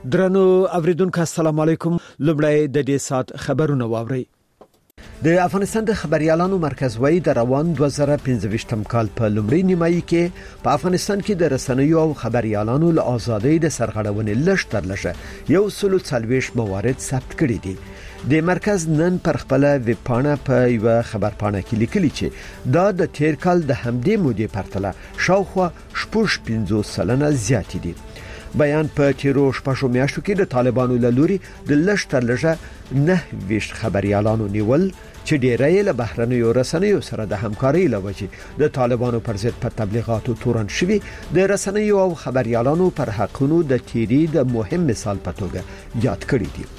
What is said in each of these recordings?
درنو اوریدونکو السلام علیکم. لومړی د دې سات خبرونه واوري. د افغانستان د خبريالانو مرکز وایي د روان 2015 کال په لومړۍ نیمایي کې په افغانستان کې د رسنیو او خبريالانو له ازادۍ د سرغړونې لږ 140 موارد ثبت کړي دي. د مرکز نن پر خپل ویب پاڼه په یو خبرپاڼه کې لیکلي چې دا د تیر کال د همدې مودې پرتله شاوخوا 50% زیات دي. بیان په تیرو شپږو میاشتو کې د طالبانو له لوري د لږ 9 خبريالانو نیول چې ډیری له بهرنیو رسنیو سره د همکارۍ لوجې د طالبانو پر ضد په تبلیغاتو تورن شوي د رسنیو او خبريالانو پر حقونو د تیری د مهم مثال په توګه یاد کړی دي.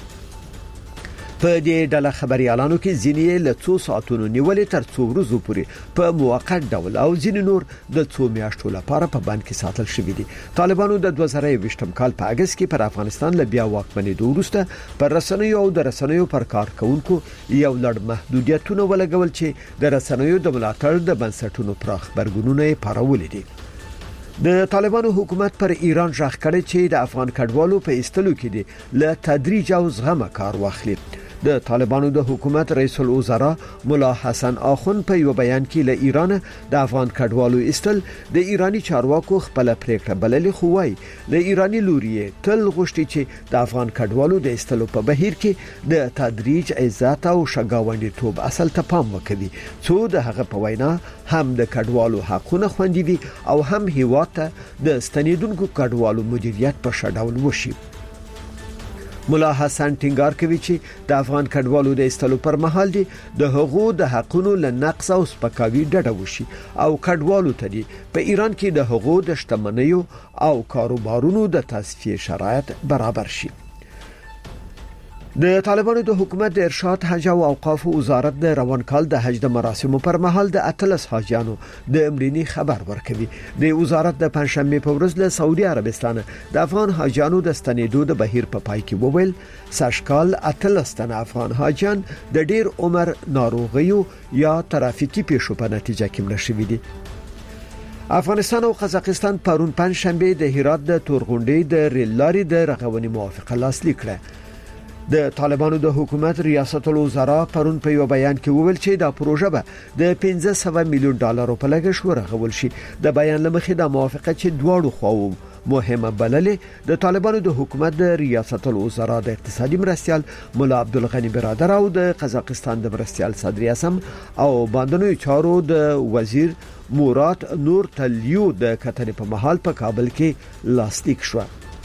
په دې ډله خبريالانو کې ځینې له 2 ساعتونو نیولې تر 2 ورځې پورې په موقت ډول او ځینې نور د 2 میاشتو لپاره په بند کې ساتل شوي دي. طالبانو د 2020 کال په اگست کې پر افغانستان له بیا واکمنۍ وروسته پر رسنیو او د رسنیو پر کارکونکو یو لړ محدودیتونه ولګول چې د رسنیو د ملاتړ د بنسټونو پراخ برګونونه یې پارولې دي. د طالبانو حکومت پر ایران ژغ کړی چې د افغان کډوالو په ایستلو کې دي له تدریج او زغم کار واخلي. د طالبانو د حکومت رئیس الوزرا مولا حسن آخون په یو بیان کې له ایران د افغان کډوالو ایستل د ایرانی چارواکو خپل پریکړه بللې خو وای د ایرانی لوري تل غوښتي چې د افغان کډوالو د ایستلو په بهیر کې د تدریج عزت او شګاوندیتوب اصل ته پام وکړي څو د هغه په وینا هم د کډوالو حقونه خوندي وي او هم هیواد د ستنیدونکو کډوالو مدیریت په شډول وشي. مولا حسن ټینګار کوي چې د افغان کډوالو د ایستلو پر مهال دي د حقوقو د حقونو له نقص او سپکاوي ډډه وشي او کډوالو ته دي په ایران کې د حقوقو د شتمنیو او کاروبارونو د تصفیه شرایط برابر شي. د طالبانو د حکومت د ارشاد حج او اوقاف وزارت د روان کال د حج د مراسمو پر مهال د اتلس حاجیانو د امرینی خبر ورکوي. د وزارت د پنځشنبه په ورځ له سعودي عربستان د افغان حاجیانو د ستنیدو د بهیر په پای کې وویل ساشکال اتلس تن افغان حاجیان د ډیر عمر ناروغیو یا ترافیکي پیښو په نتیجه کې مړه شوي دي. افغانستان او قزاقستان پرون پنځشنبه د هرات د تورغونډې د ریل لارې د رغونې موافقه لاسلیک کړه. د طالبانو د حکومت ریاست الوزرا پرون په یو بیان کې وویل چې دا پروژه به د 500 میلیون ډالر په لګښت ورغول شي. د بیان لمخې د موافقه چې دواړو خواو مهمه بللې د طالبانو د حکومت د ریاست الوزرا د اقتصادي مرستيال مولا عبدالغنی برادر او د قزاقستان د مرستيال صدر اعظم او باندنوي چارو د وزیر مراد نور تلیو د کتنې په محل په کابل کې لاسلیک شو.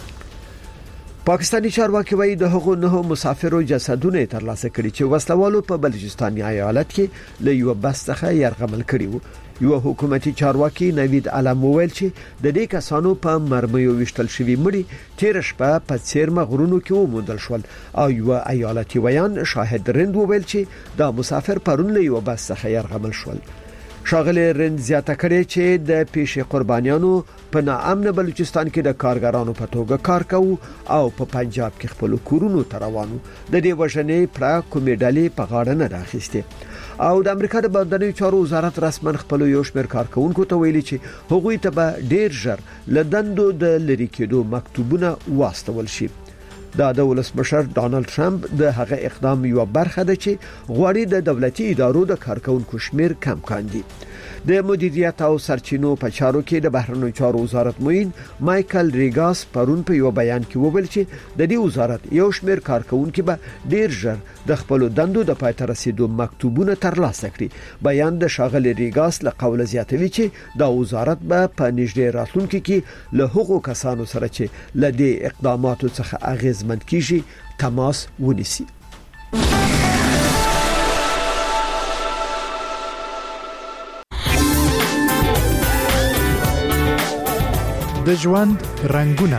پاکستانی چارواکي وایي د هغو 9 مسافرو جسدونه ترلاسه کړي چې وسلوالو په بلوچستان ایالت کې له یو بس څخه يرغمل کړي وو. یو حکومتي چارواکي نوید علم وویل چې د دې کسانو په مرمیو وشتل شوی مړي تیر شپه په څیرمه غرونو کې وموندل شول او یو ایالتي ویان شاهد رند وویل چې دا مسافر پرون له یو بس څخه يرغمل شول. شاغلی رند زیاته کړي چې د پیښې قربانیانو په ناامن بلوچستان کې د کارګرانو په توګه کار کوي او په پنجاب کې خپل کورونو ته روانو. د دې وژنې پر کومې ډلې په غاړه نه راخسته او د امریکا د بهرنیو چارو وزارت رسمن خپل یو شمېر کارکونکو ته ویلي چې هغوی ته به ډیر ژر لدندو د لری کېدو مکتوبونه واستول شي. دا د ولسمشر ډانلډ ټرمپ د هغه اقدام یو برخه ده چې غواړي د دولتي ادارو د کارکونکو شمیر کم کاندي. د مدیریت او سرچینو په چارو کې د بهرنیو چارو وزارت موین مایکل ریګاس پرون په یو بیان کې وویل چې د دې وزارت یو شمېر کارکونکو به ډیر ژر د خپل دندو د پای ته رسیدو مکتوبونه ترلاسه کړي. بیان د شاغلی ریګاس له قوله زیاتوي چې دا وزارت به په نږدې راتلونکي کې له هغو کسانو سره چې له دې اقداماتو څخه اغیزمن کیږي تماس ونیسي. د ژوند رنگونه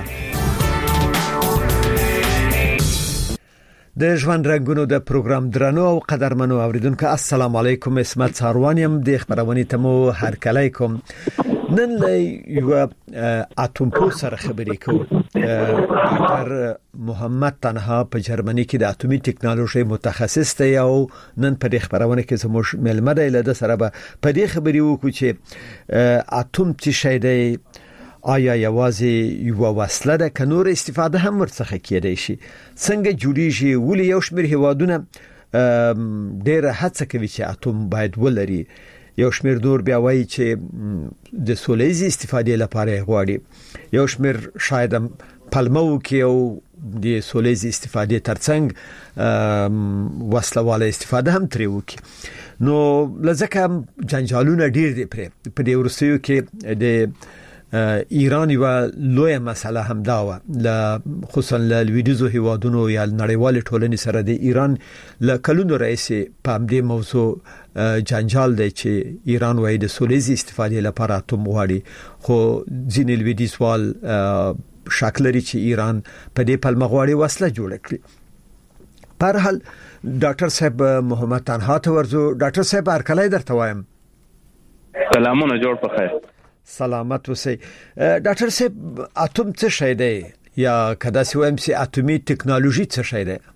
د ژوند رنگونو د پروګرام درنو او قدرمنو اوریدونکو السلام علیکم. اسمت ساروانیم د خبرونه تمو هر کله کوم. نن یو اتم پو سره خبرې کوم. ډاکټر محمد تنها په جرمني کې د اتومي ټکنالوژي متخصص دی او نن په خبرونه کې زموږ ملمه دی له سره په دې خبرې وکړو چې اتوم څه شی دی آیا یوازې یو وسله ده که نور استفاده هم ورڅخه کېدای شي؟ څنګه جوړیږي؟ ولې یو شمېر هیوادونه ډېر هڅه کوي چې اتوم باید ولري، یو شمېر نور بیا وایي چې د سوله‌ییزې استفادې لپاره غواړي، یو شمېر شاید پلمه وکړي او د سوله‌ییزې استفادې ترڅنګ وسلواله استفاده هم ترې وکړي. نو لږه جنجالونه ډېر دي په دې وروستیو کې د ایران یو لویه مسله هم دا و، خصوصا له لویدیځو هیوادونو یا نړیوال ټولنې سره د ایران له کلونو راځي په دې موضوع جنجال دی چې ایران وايي د سوله‌ییزې استفادې لپاره اتوم غواړي، خو ځینې لویدیځوال شک لري چې ایران په دې پلمه غواړي وسله جوړه کړي. په هر حال ډاکټر صاحب محمد تنها ته ورځو. ډاکټر صاحب هرکلی درته وایم. سلامونه، جوړ په خیر. سلامت اوسئ. ډاکټر صاحب اتوم څه شی دی، یا کدا سی وایم چې اتومي ټکنالوژي څه شی دی؟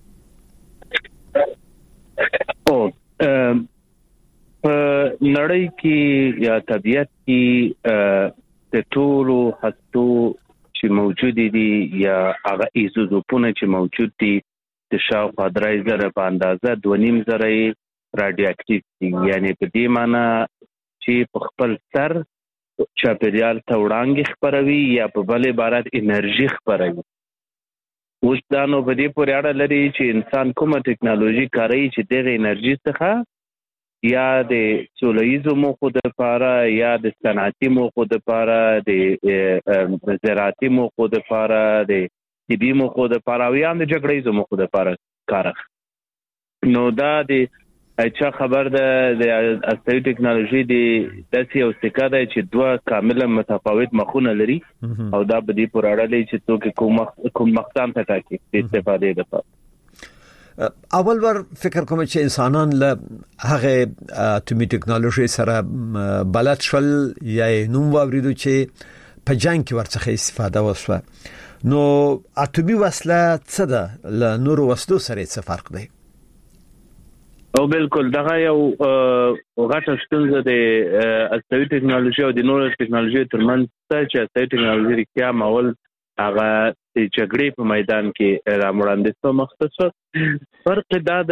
په نړۍ کې یا طبیعت کې د ټولو هستو چې موجود دي یا هغه ایزوټوپونه چې موجود دي د شاوخوا 3,000 په اندازه 2.5 رادیو اکټیو دي. یعنی په دې معنی چې په خپل سر چاپیریال ته وړاندې خپروي یا په بل عبارت انرژي خپروي. اوس دا نو په دې پورې اړه لري چې انسان کومه ټکنالوژي کاروي چې دغه انرژي څخه یا د سوله‌ییزو موخو لپاره یا د صنعتي موخو لپاره د زراعتي موخو لپاره د طبي موخو لپاره او یا د جګړې موخو لپاره کار اخلي. نو دا د اچھا خبر ده د استوي ټکنالوژي د داسې یو څه ده چې دوه کاملا متفاوت مخونه لري او دا په دې پورې اړه لري چې څوک کوم مقام ته ټاکي د استفادې لپاره. اول ور فکر کوم چې انسانان له هغه اتومي ټکنالوژي سره بلد شول یا نوم واوریدو چې په جنگ کې ورڅخه استفاده وشوه. نو اتومي وسله څه ده له نورو وسلو سره څه فرق دی؟ او بالکل دغه یو غټه ستونزه د استوي ټکنالوژي او د نورو ټکنالوژي ترمنځ چې استوي ټکنالوژي رښتیا ماول هغه د جګړې په میدان کې راموړاندې شو. مختصر فرق دا دی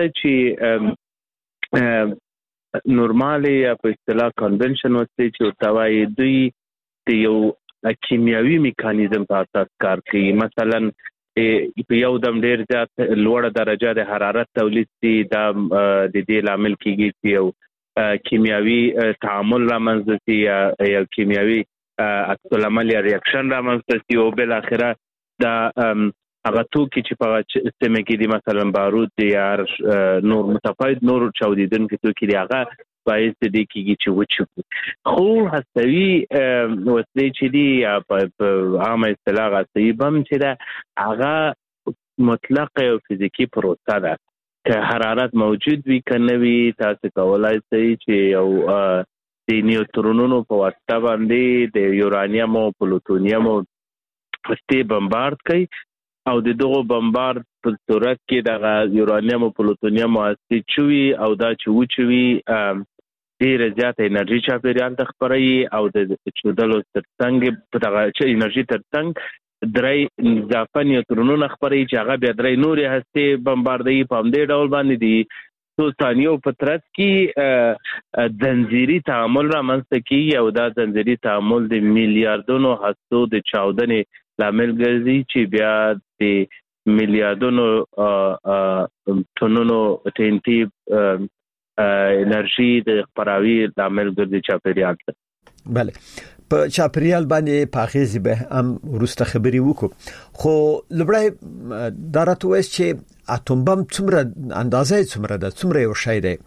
چې نورمالي یا په اصطلاح کنونشن وسته چې توای دوی د یو کیمیاوي میکانیزم په اساس کار کوي. مثلا په یو دم ډیر زیات لوړه درجه د حرارت تولید دي دا د دې لامل کیږي چې یو کیمیاوي تعامل رامنځته شي یا یو کیمیاوي عکس العمل یا ریاکشن رامنځته شي او بل اخره دا هغه توکي چې په سیمه کې دي مثلا بارود دي یا نور متفاوت نور چاودیدونکي توکي دي هغه باعث دي کیږي چې وچو. خو هستوي وسلې چې دي یا په عامه اصطلاح هستوي بم چې دا هغه مطلق او فزیکی پروسه ده که حرارت موجود وي کنه وي تاسو کولای شئ چې یو د نیوترونونو په واسطه باندې د یورانیم او پلوتونیم استي بمبارد کوي او د دغه بمبارد په صورت کې د یورانیم او پلوتونیم استي چوي او دا چوي ډیر زیات انرژي چاپیریال ته خپروي او د چودلو ترڅنګ په دغه چې انرژي ترڅنګ درې اضافه نیوترونونه خپروي چې هغه بیا درې نورې هستې بمباردوي په همدې ډول باندې دي څو ثانیو په ترڅ کې زنجیري تعامل رامنځته کیږي او دا زنجیري تعامل د میلیاردونو هستو د چاودنې لامل ګرځي چې بیا د میلیاردونو ټنونو TNT انرژي د خپراوي لامل ګرځي چاپیریال ته. بله په چاپیریال باندې پاخیزي به هم ورسته خبري وکړو. خو لبړای دارته وایي چې اتوم بم څومره اندازه څومره ده، څومره یو شی دی؟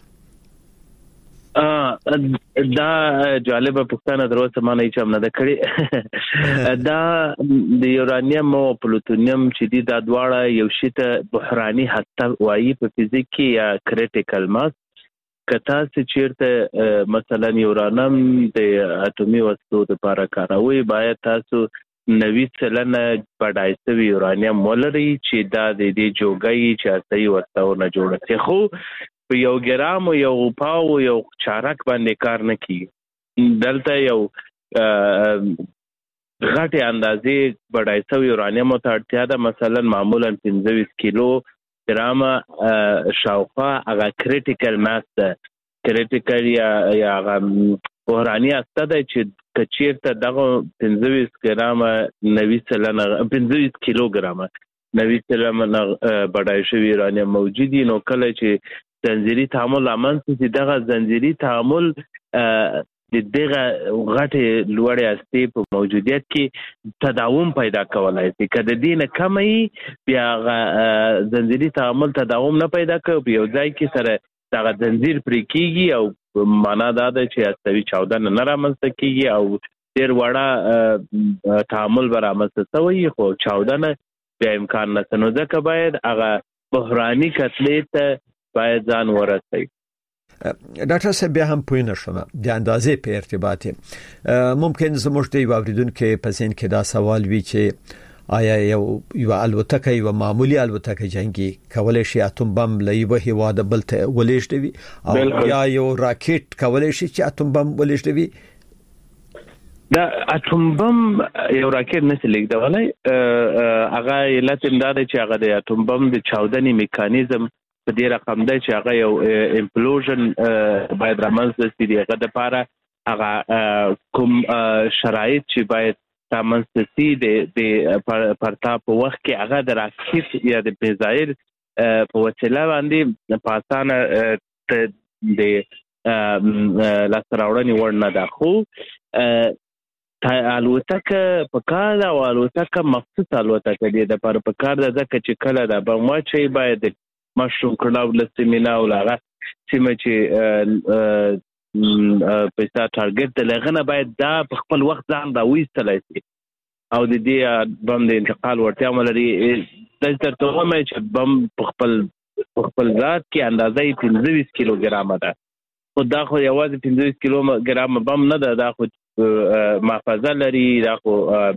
دا جالبه پوښتنه دروازه ما نه چم نه کړی. دا د یورانیم او پلوتونیم چې دي دا دواړه یو شی ته بحراني هسته وایي په فزیک کې یا کریټیکل ماس. کتا چې چیرته مثلا یورانیم د اټومي وسلو لپاره کاروي باید تاسو 90% پډای سوي یورانیم ولري چې دا د دې جوګي چې اساسي وسلو نه جوړه شي. خو په یو ګرام او یو پاو یو چارک باندې کار نه کوي. دلته یو غټه اندازې بډای شوی یورانیم ته اړتیا ده. مثلا معمولا 25 کیلو ګرام شاوخوا هغه کریټیکل ماس ده. کریټیکل یا هغه بحراني استه ده چې کچیرته دغه 25 ګرام 90 کیلو ګرام 90 بډای شوی یورانیم موجود دي. نو کله چې زنجیري تعامل رامنځته شي، دغه زنجیري تعامل دغه غټه لوړې هستې په موجودیت کې تداوم پیدا کولای شي. که د دې نه کمه بیا زنجیري تعامل تداوم نه پیدا کوي، یو ځای کې سره دغه زنجیر پرې کېږي او معنا دا ده چې هستوي چاودنه نه رامنځته کېږي او ډېر وړه تعامل به رامنځته شوی، خو چاودنه بیا امکان نشته. نو ځکه باید هغه بحراني کتلې ته باید ځان ورسوي. ډاکټر صاحب بیا هم پوه نه شوم د اندازې په ارتباط ممکن زموږ د اوریدونکو په ذهن کې دا سوال وي چې آیا یو الوتکه یو معمولی الوتکه جنگي کولای شي اتم بم لې وه واده بل ته ولېشتوي او یا یو راکټ کولای شي چې اتم بم ولېشتوي؟ دا اتم بم یو راکټ نه لیکدولای. هغه علت دا ده چې هغه د اتم بم د چاودنې میکانیزم په دې رقم دی چې هغه یو امپلوژن باید رامنځته شي. هغه د لپاره هغه کوم شرایط چې باید رامنځته شي د پرتا په وخت کې هغه د راکټ یا د میزایل په وسیله باندې په اسانه د لاسته راوړنې وړ نه ده. خو الوتکه په کار او الوتکه مخصوص الوتکه دی د لپاره په کار ده، ځکه چې کله د بم واچي باید مشروع کړه ولسمینه او هغه سیمه چې پیسې ټارګټ د لغنه باید دا په خپل وخت ځان دا وېستلای شي او د دې بم د انتقال ورته عملري د ترته مې چې بم په خپل ذات کې اندازې 25 کیلو ګرام ده. خو دا خو یوازې 25 کیلو ګرام بم نه ده، دا خو محفظه لري، دا خو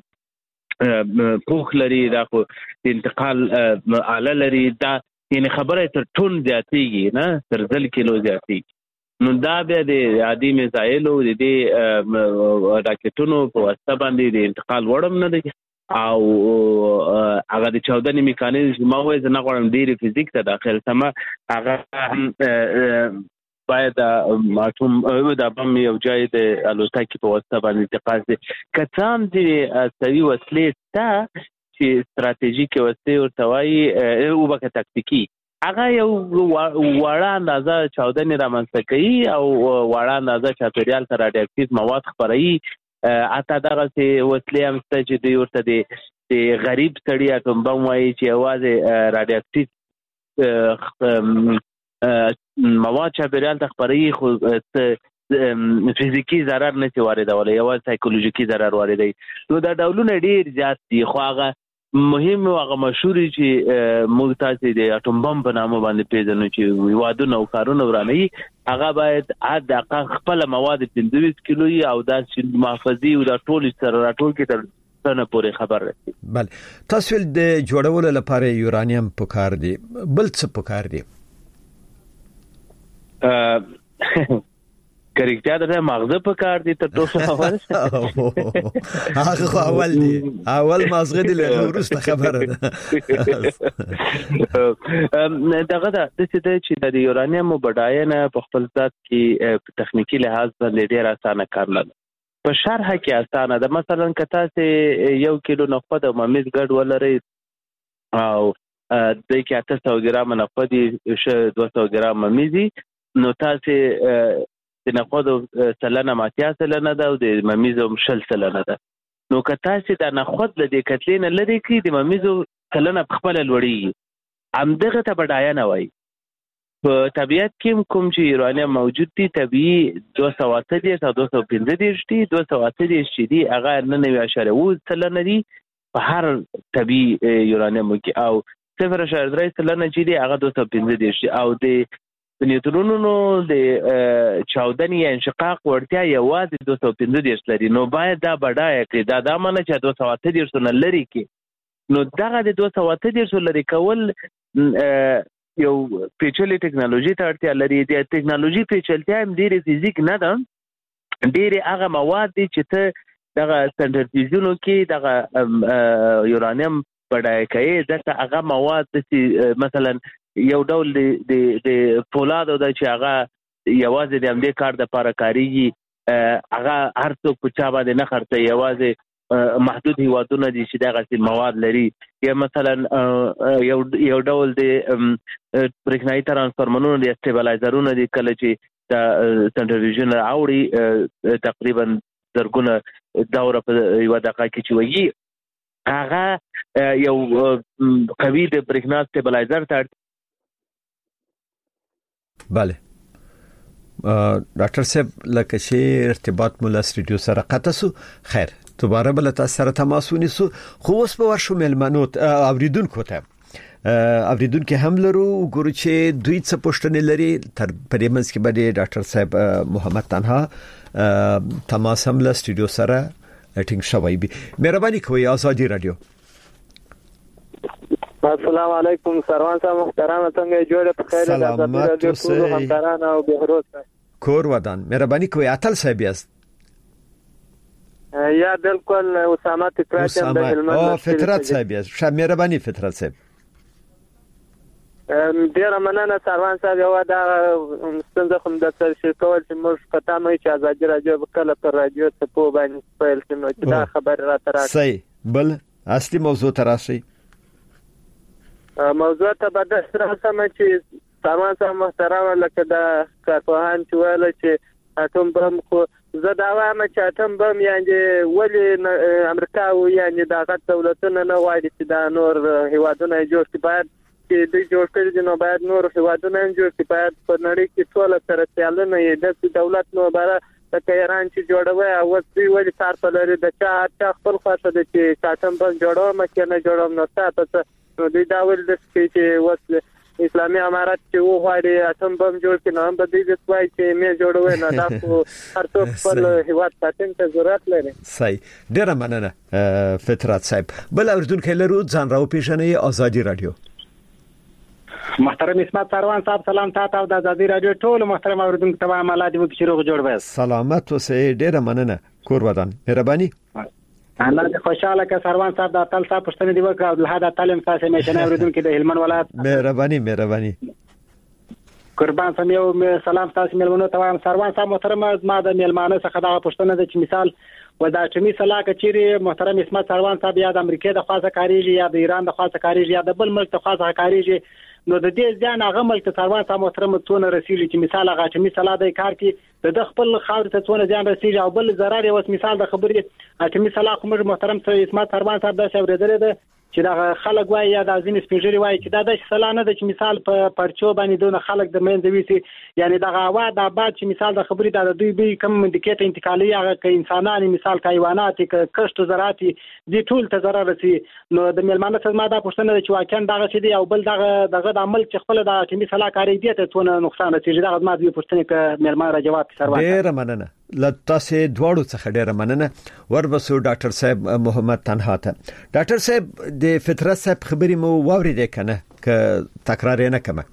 پوخ لري، دا خو انتقال آله لري. دا یعنی خبره تر ټون زیاتېږي نه تر ځل کیلو زیاتېږي. نو دا بیا د عادي میزایلو د دې راکټونو په واسطه باندې د انتقال وړم نه دی او هغه د چاودنې میکانیزم ما وایي زه نه غواړم ډېرې فزیک ته داخل سم. هغه باید اټوم د بم یو ځای د الوتکې په واسطه باندې انتقال شي. که څه هم د عسکري وسلې شته چې ستراتیژیک وسلې ورته وایي او بکه تکتیکي، هغه یو وړه اندازه چاودنې رامنځته کوي او وړه اندازه چاپیریال ته راډیواکټیو مواد خپروي. حتی دغسې وسلې هم شته چې دوی ورته د غریب سړي اټوم بم وایي چې یوازې راډیواکټیو مواد چاپیریال ته خپروي، خو فزیکی ضرر نه شي واردولی، یوازې سایکولوژیکي ضرر واردوي. نو دا ډولونه ډېر زیات دي، خو هغه مهم او هغه مشهور چې موږ تاسو د اټوم بم په نامه باندې پیژنو چې وادونه او کارونه ورانوي، هغه باید حد خپل مواد 25 کیلو او دا چې محفظي او دا ټول سره راټول کې تر څنګه پورې خبر رسي. بله تاسو د جوړولو لپاره یورانیم پکار دی، بل څه پکار دی؟ کریکټیا د مغزه په کار دي تر ټولو اول. هغه اول دی، اول مغزه دی له ورسته خبره ده. دغه د چې د یورانیم بډاینه په خپل ذات کې په تخنیکی لحاظ باندې ډیر اسانه کار نه ده، په شرح کې اسانه ده. مثلا کته سه 1 کیلو نخود او ممیز ګډ ولري او د کې 800 ګرام نخود 200 ګرام ممیزي، نو تاسو د نخود سلنه ماتیا سلنه ده او د ممیزو شل سلنه ده. نو که تاسو د نخود له دې کتلې نه لري کې د ممیزو سلنه خپل لوړي، همدغه ته بډاینه وایي. په طبیعت کې کوم چې یورانیم موجود دي طبيعي 280 او 215 دي، 280 چې دي هغه 99.9 سلنه دي په هر طبيعي یورانیم کې، او 0.3 سلنه چې دي هغه 215 دي. او د نیوترونونو د چاودنې یا انشقاق وړتیا یوازې 215 لري. نو باید دا بډایه کړي، دا معنی چې 280 نه لري کې. نو دغه د 280 لري کول یو پیچلې ټکنالوژي ته اړتیا لري. د ټکنالوژي پیچلتیا هم ډېرې فزیک نه ده، ډېرې هغه مواد دي چې ته دغه سنټریفیوژونو کې دغه یورانیم بډای کوي ځکه هغه مواد چې مثلا یو ډول د فولادو د چې هغه یوازې د همدې کار د لپاره کاریږي هغه هر څوک په چا باندې نه خرڅي یوازې محدود هیوادونه دي چې دغه مواد لري یا مثلا یو ډول د برېښنايي ترانسفارمرونو د استیبلایزرونو دي کله چې د سنټریفیوژن راوړي تقریبا زرګونه دوره په یو دقیقه کې چې وایي هغه یو قوي د برېښنا استیبلایزر ته بله ډاکټر صاحب لکه چې ارتباط مولا سټډیو سره قطع سو خیر دوباره بل تاسو سره تماس ونیسو خو اوس په ورشو ملمنو اوریدونکو ته اوریدونکو هم لرو ګورو چې دوی څه پوښتنې لري تر پریمنس کې باندې ډاکټر صاحب محمد تنها تماس هم له سټډیو سره ټینګ شوی بي مهرباني کوئ آزادی رادیو السلام علیکم سروان صاحب محترم څنګه جوړه په خیر د آزادی رادیو ټول همکاران او بهروز کور ودان مهرباني کوئ اتل صاحب یاست یا بالکل اسامه فطرت د هلمند فطرت صاحب یاست مهرباني فطرت صاحب ډیر مننه سروان صاحب یو دا څنګه کوم د شرکول چې موږ پتا مې چې آزادی رادیو کله پر رادیو ته په باندې خپل سمو چې دا خبر را ترا صحیح بل اصلي موضوع تراشي موضوع ته بده سره سم چې سروان صاحب محترم لکه دا کارپوهان چې ویل چې اټوم بم خو زه دا وایم چې اټوم بم یعنی ولی امریکا او یعنی دغه دولتونه نه غواړي چې دا نور هیوادونه جوړ کړي باید چې دوی جوړ کړي دي نو باید نور هیوادونه جوړ کړي باید په نړۍ کې ټول سره سیالونه یې د دولت نو بره د ایران چې جوړوي او دوی ولې کار په لري د چا خپل خاصه د چې کاتم بم جوړو مکه نه جوړوم نو تاسو نو دوی دا ول د چې وس اسلامي امارات چې و غواړي اتم بم جوړ کړي نو هم د دې د وای چې مې جوړوي نه دا خو هر څوک خپل هیواد ساتنه ته ضرورت لري صحیح ډیر مننه فطرت صاحب بل اوردونکو لرو ځان راو پیژنې آزادی رادیو محترم اسمت سروان صاحب سلام تاسو او د آزادی رادیو ټول محترم اوردونکو ته عملات مو کې روغ جوړ وای سلامت اوسې ډیر مننه کور ودان مهرباني الله دې خوشاله که سروان صاحب د تل صاحب پښتنې دی وکړه او له دا تعلیم تاسو میشنه اوردونکو د هلمند ولایت مهرباني قربان سم یو سلام تاسو ملمنو ته وایم سروان صاحب محترم ما د ملمانه څخه دا پښتنه د مثال و دا چې مثال کچيري محترم اسمت سروان صاحب یا د امریکا د خاصه کاریږي یا د ایران د خاصه کاریږي یا د بل ملک د خاصه کاریږي نو د دې ځان هغه ملک ته سروان صاحب محترم څونه رسیدي چې مثال هغه چې مثال د کار کې د خپل خاور ته څونه ځان رسیدي او بل zarar یو مثال د خبرې چې مثال کوم محترم اسمت سروان صاحب د شاور درې چې دا خلک وایي یا د ځینې سپیژري وایي چې دا د سلانه د مثال په پرچو باندې دونه خلک د مېندوي سي یعنی دا غوا د بعد چې مثال د خبرې د دوی به کم منډیکټ انتقالي هغه ک انسانان مثال حیوانات ک کشت زراعتي دي ټول ته zarar رسي نو د ملمانه څخه ما دا پوښتنه چې واقعا دغه چې دی او بل دغه د عمل چې خپل د چې مثال کاری دی ته څونه نقصان رسیږي دغه ما دې پوښتنه ک ملمان را جواب سروان ډیر مننه لتاسه دواړو څخه ډیر مننه وربسو ډاکټر صاحب محمد تنها ته ډاکټر صاحب د فطرت صاحب خبرې مو واورېده کنه ک تکرار نه کمه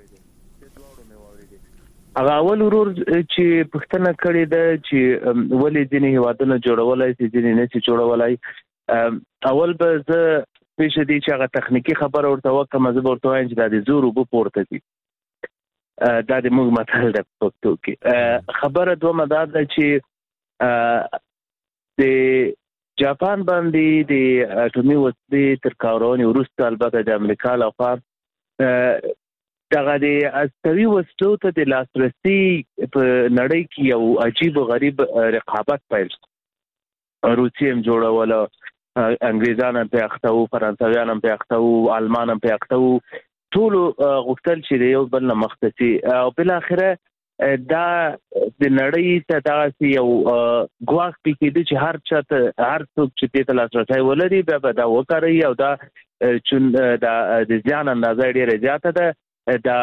هغه اول ورور چې پښتنه کړی د چې ولې ځینې هیوادونه جوړولای شي ځینې نه شي جوړولای اول به زه پېښ دي چې هغه تخنیکی خبر ورته وکم زه ورته وایم چې د زور وب پورته دي دا د موږ متل د پښتو کې خبره دومره ده چې د جاپان باندې د اټومي وسلې تر کارونې وروسته البته د امریکا لخوا دغه د استوي وسلو ته د لاسرسي په نړۍ کې یو عجیب او غریب رقابت پیل روسیه هم جوړوله انګریزان هم په اخته وو فرانسویان هم په اخته وو آلمان هم په اخته وو ټول غوښتل چې یو بل نه مختصي او بل اخره دا د نړۍ ته دا یو غواخ پکې چې هر څوک چې د لاسرسي ولري به دا وکړي او دا چې د ځان اندازې ډیره زیاته ده دا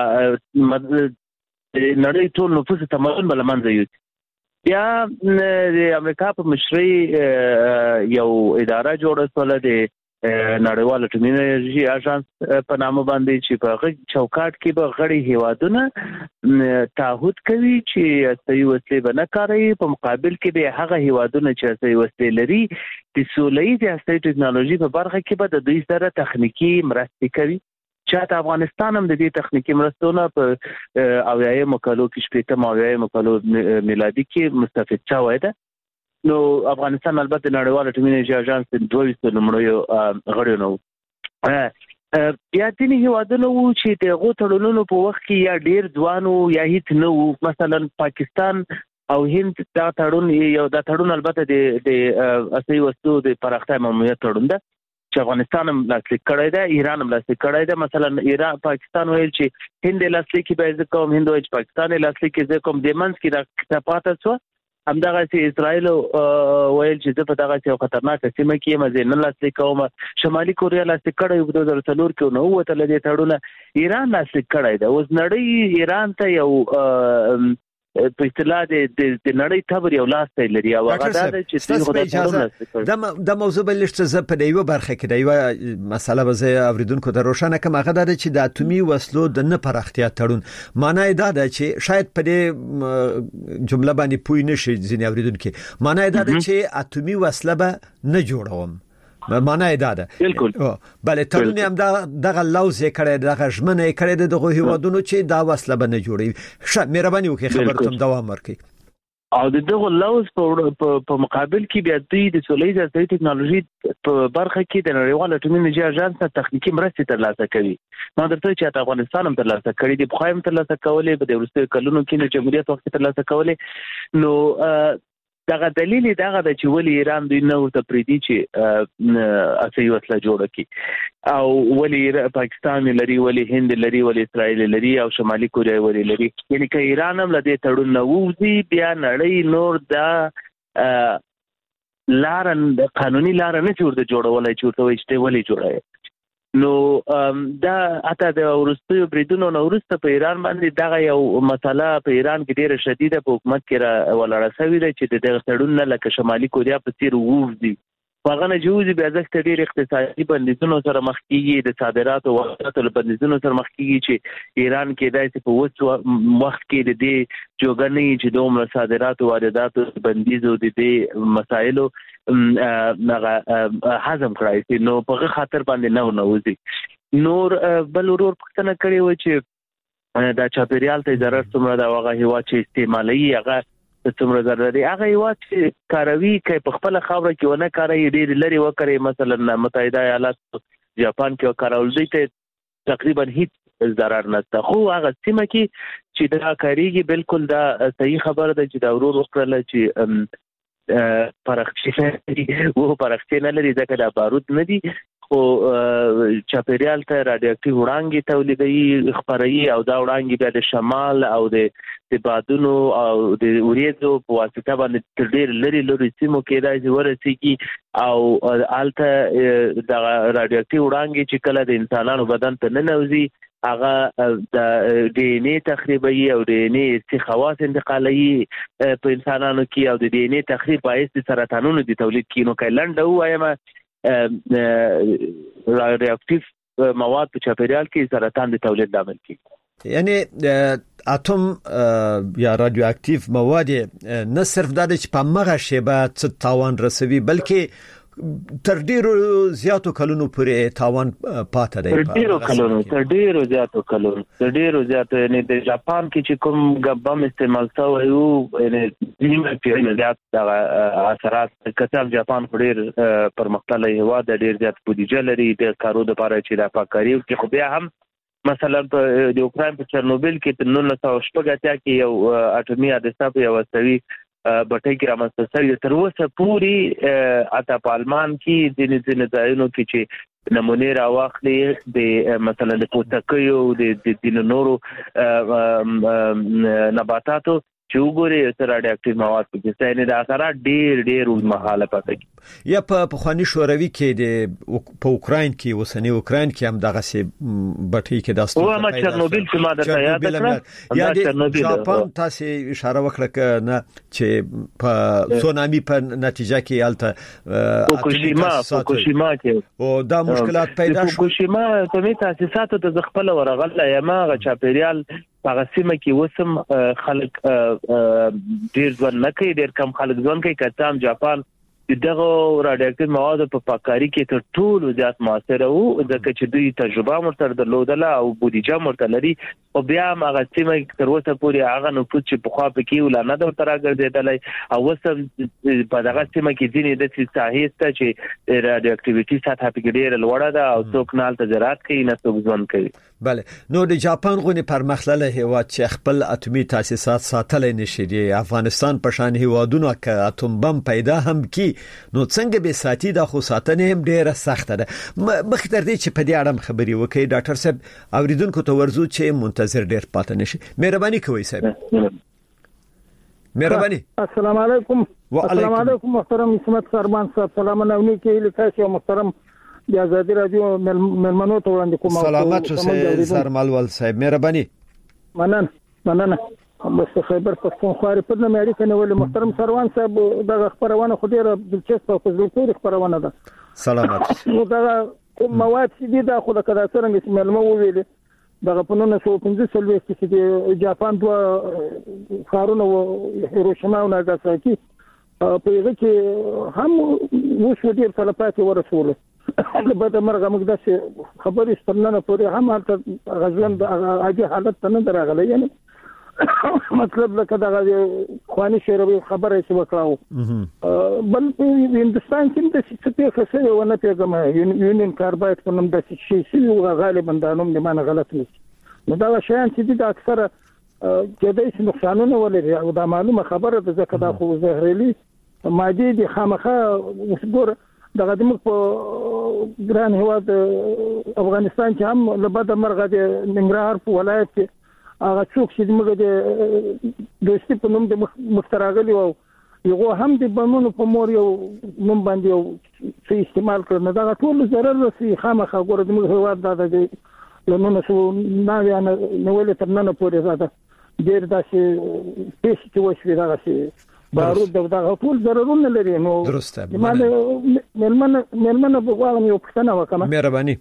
نړۍ ټول نفوس تمرین بل منځ یو بیا د امریکا په مشرۍ یو اداره جوړه شوه د نړیوال اټومي انرژي اژانس په نامه باندې چې په چوکاټ کې به غړي هیوادونه تعهد کوي چې استوي وسلې به نه کاروي، په مقابل کې به هغه هیوادونه چې استوي وسلې لري د سولې د استوي ټکنالوژي په برخه کې به د دوی سره تخنیکی مرستې کوي. چې افغانستان هم د دې تخنیکی مرستونه په 80 کلو کې 80 کلو میلادي کې مستفید شوی ده. نو افغانستان البته نړیوال اټومي انرژي اژانس د 22 نمبرو غړی نو بیا ځینې هیوادونه وو چې دغه تړونونو په وخت کې یا ډیر ځوانو یا هیڅ نه وو. مثلا پاکستان او هند دا تړون البته د اصلي وسلو د پراختیا ماموریت تړون ده چې افغانستان هم لاسلیک کړی دی، ایران هم لاسلیک کړی دی. مثلا ایران پاکستان ویل چې هند لاسلیک به زه کوم، هند ویل چې پاکستان لاسلیک زه کوم، د منځ کې دا پاتې شو. همدغه چې اسرائیل ویل چې زه په دغه یو خطرناک سیمه کې یم، زه نه لاسلیک کوم. شمالي کوریا لاسلیک کړی و 2004 کې نو وته لدې تړونه ایران لاسلیک کړی دی. اوس نړۍ ایران ته یو په اصطلاح د نړۍ تبر یو لاس ته لري او هغه دا چې د موضوع بل څه ز په دیو برخه کې دیو مسله به زه اوریدونکو ته روښانه کوم. هغه دا چې د اتومي وسلو د نه پراختیا تړون معنی دا ده چې شاید په دې جمله باندې پوی نشي ځینې اوریدونکو، معنی دا ده چې اتومي وسله به نه جوړوم، معنی دا ده. بالکل بله تړون هم دغه لوز کړي، دغه ژمنه کړي دغه هیوادونو چې دا وسله به نه جوړي. مهرباني وکړئ خبرتون دوام ورکړئ. او دغه لوز په مقابل کې بیا د سولې د ټکنالوژي په برخه کې د نړیوال اټومي انرژي اژانس تخنیکی مرستې ترلاسه کوي. نو درته چې افغانستان هم ترلاسه کړي دي، خو هم ترلاسه کولې په د وروستیو کلونو کې د جمهوریت وخت ترلاسه کولې. نو دغه دلیل دغه د چې ولې ایران دوی نه ورته پریدي چې اصلي وسله جوړه کړي، او ولې پاکستان لري، ولې هند لري، ولې اسرائیل لري، او شمالي کوریا ولې لري. یعنی که ایران هم لدې تړون نه ووځي بیا نړۍ نور دا لار قانوني لار نه جوړولای چې ورته وایي چې ولې جوړه. نو دا اته د ورستیو بریدونو نو ورسته په ایران باندې دغه یو مسله په ایران کې ډیره شدیده په حکومت کې ولاړه شوې ده چې د تړون نه لکه شمالي کوریا په څیر ووځي. هغه نه جوړي بیا ځکه ډیر اقتصادي بندیزونو سره مخ کیږي، د صادراتو او وارداتو بندیزونو سره مخ کیږي چې ایران کې داسې په وخت کې د دې جوګنې چې دومره صادراتو او وارداتو بندیزو د دې مسایلو حزم کړای نو په خاطر باندې نه وځي. نور بل ورور پښتنه کړی و چې دا چاپیریال ته ضرر څومره دا هغه هوا چې استعمالي هغه څومره ضرر دی، هغه هوا چې کاروي کې په خپل خاور کې ونه کاروي ډیر لري وکړي. مثلا متحده ایالات جاپان کې کارول دي ته تقریبا هیڅ ضرر نشته، خو هغه سیمه کې چې دا کاریږي بالکل دا صحیح خبره ده چې دا ورور وکړل چې پرختي نه لري ځکه دا بارود نه دي، خو چاپیریال ته رادیواکټیو وړانګې تولیدوي خپروي، او دا وړانګې بیا د شمال او د بادونو او د وریځو په واسطه باندې تر ډېر لري سیمو کې راځي ورسېږي، او الته د رادیواکټیو وړانګې چې کله د انسانانو بدن ته ننوځي هغه د ډي ان اي تخریبي او ډي ان اي خواص انتقالي په انسانانو کې، او د ډي ان اي تخریب باعث د سرطانونو د تولید کینو کوي. لنډه وایم رادیواکټیو مواد په چاپیریال کې سرطان د تولید لامل کیږي. یعنی اتم یا رادیواکټیو مواد نه صرف د چې په مغه شیبه څه تاوان رسوي بلکې تر ډیرو زیاتو کلونو پورې تاوان پاتې دی. تر ډیرو زیاتو یعنی د جاپان کې چې کوم غبم استعمال شوی وو یعنی نیمه پیړۍ زیات د اثرات کتاب جاپان ډیر پرمختللی هیواد ډیر زیات بودیجه لري د کارو لپاره چې د پاکاریو کې خو بیا هم مثلا په د اوکراین په چرنوبیل کې 1980 کې یو اټومي حادثه په یو وسوي بټۍ کې رامنځته شوې. تر اوسه پورې اته په آلمان کې د ځینو کې چې نمونه راوخلي د مثلا د پوتکیو د نورو نباتاتو چې وګوري سره رادیو اکټیو مواد په ځای نه د اثرات ډېر مهاله پاتې یا په خواني شوروي کې د په اوکراین کې وسنی اوکراین کې هم دغه سي بټي کې داستو او ما چرنوبیل چې ما د یاد کړم یا د جاپان تاسو اشاره وکړه نه چې په سونامي په نتیجه کې الته فوکوشیما کې او دا مشکلات پیدا شو. فوکوشیما ته تاسیساتو د خپل ورغله یماغه چاپیریال هغه سیمه کې وسم خلک ډیر ځوان نه کوي، ډیر کم خلک ځوان کوي. کتام جاپان دغه رادیو اکټیو مواد په پاکاری کې تر ټولو زیات موثر وو ځکه چې دوی تجربه مرتر درلودله او بودیجه مرتر لري او بیا هغه سیمه تر اوسه پورې هغه نفوذ چې په خوا پکې ولا نه د تر راګرځیدلای او وسم په دغه سیمه کې ځینې د ساحې ته چې رادیو اکټیویټي سطح پکې ډیر لوړه ده او څوک نال تجارت کوي نه څوک ځون کوي. بله نو د جاپان غونې پرمختللي هیواد چې خپل اتومي تاسیسات ساتلای نشي دی افغانستان په شان هیوادونو کې اتوم بم پیدا هم کی نو څنګه به ساتي د خو ساتنه هم ډیره سخته ده. مخکې تر دې چې په دې اړه خبري وکړي ډاکټر صاحب اوریدونکو ته ورزو چې منتظر ډیر پاتې نشي. مهرباني کوئ صاحب. مهرباني. السلام علیکم. السلام علیکم محترم اسمت سرمان صاحب سلامونه وکړي لکه محترم د آزادی رادیو ملمنو ته وړاندې کوم. سلامت اوسئ سرمالول صاحب. مهرباني. مننه بس خیبر پښتونخوا په نوم اړیکه نیولې. محترم سروان صاحب دغه خبرونه خو ډیره دلچسپه او زړه خبرونه ده. سلامت. نو دا مواد چې دا خو د کدا څنګه چې ملمو ویلې دغه په 1915 کې د جاپان دوه ښارونه هیروشیما او ناګاساکي په هغه کې هم وشو ډیر تلفات ورسول. البته مرګ موږ د خبرې ستنه پورې هم هلته غزلن د هغه حالت ته نه درغله یعنی مطلب لکه دا خواني شوروي خبره چې وکړاو بل په هندستان کې د څه څه ونه پیغام یونین کاربایډ په نوم د شي چې غالبا د نوم د معنی غلط نشي. نو دا شیان چې د اکثره کېدای شي نقصانونه ولري او دا معلومه خبره ده ځکه دا خو زهريلي مادي دي خامخا وسګور دغه د موږ په ګران هیواد افغانستان کې هم لبد مرغه د ننګرهار په ولایت کې هغه څوک چې موږ د دوستي په نوم د مختراغلی او یو هم د بمونو په مور یو نوم باندې یو څه استعمال کړنه دا ټول ضرر رسي خامخا ګور د موږ هیواد د لنونه شو نه ولې تر نن پورې زاده ډیر داسې پیش چې وشوي دا شي بارود دا ټول ضررونه لري. نو درسته ملمنه په واغم یو پښتنه وکړه. مهرباني.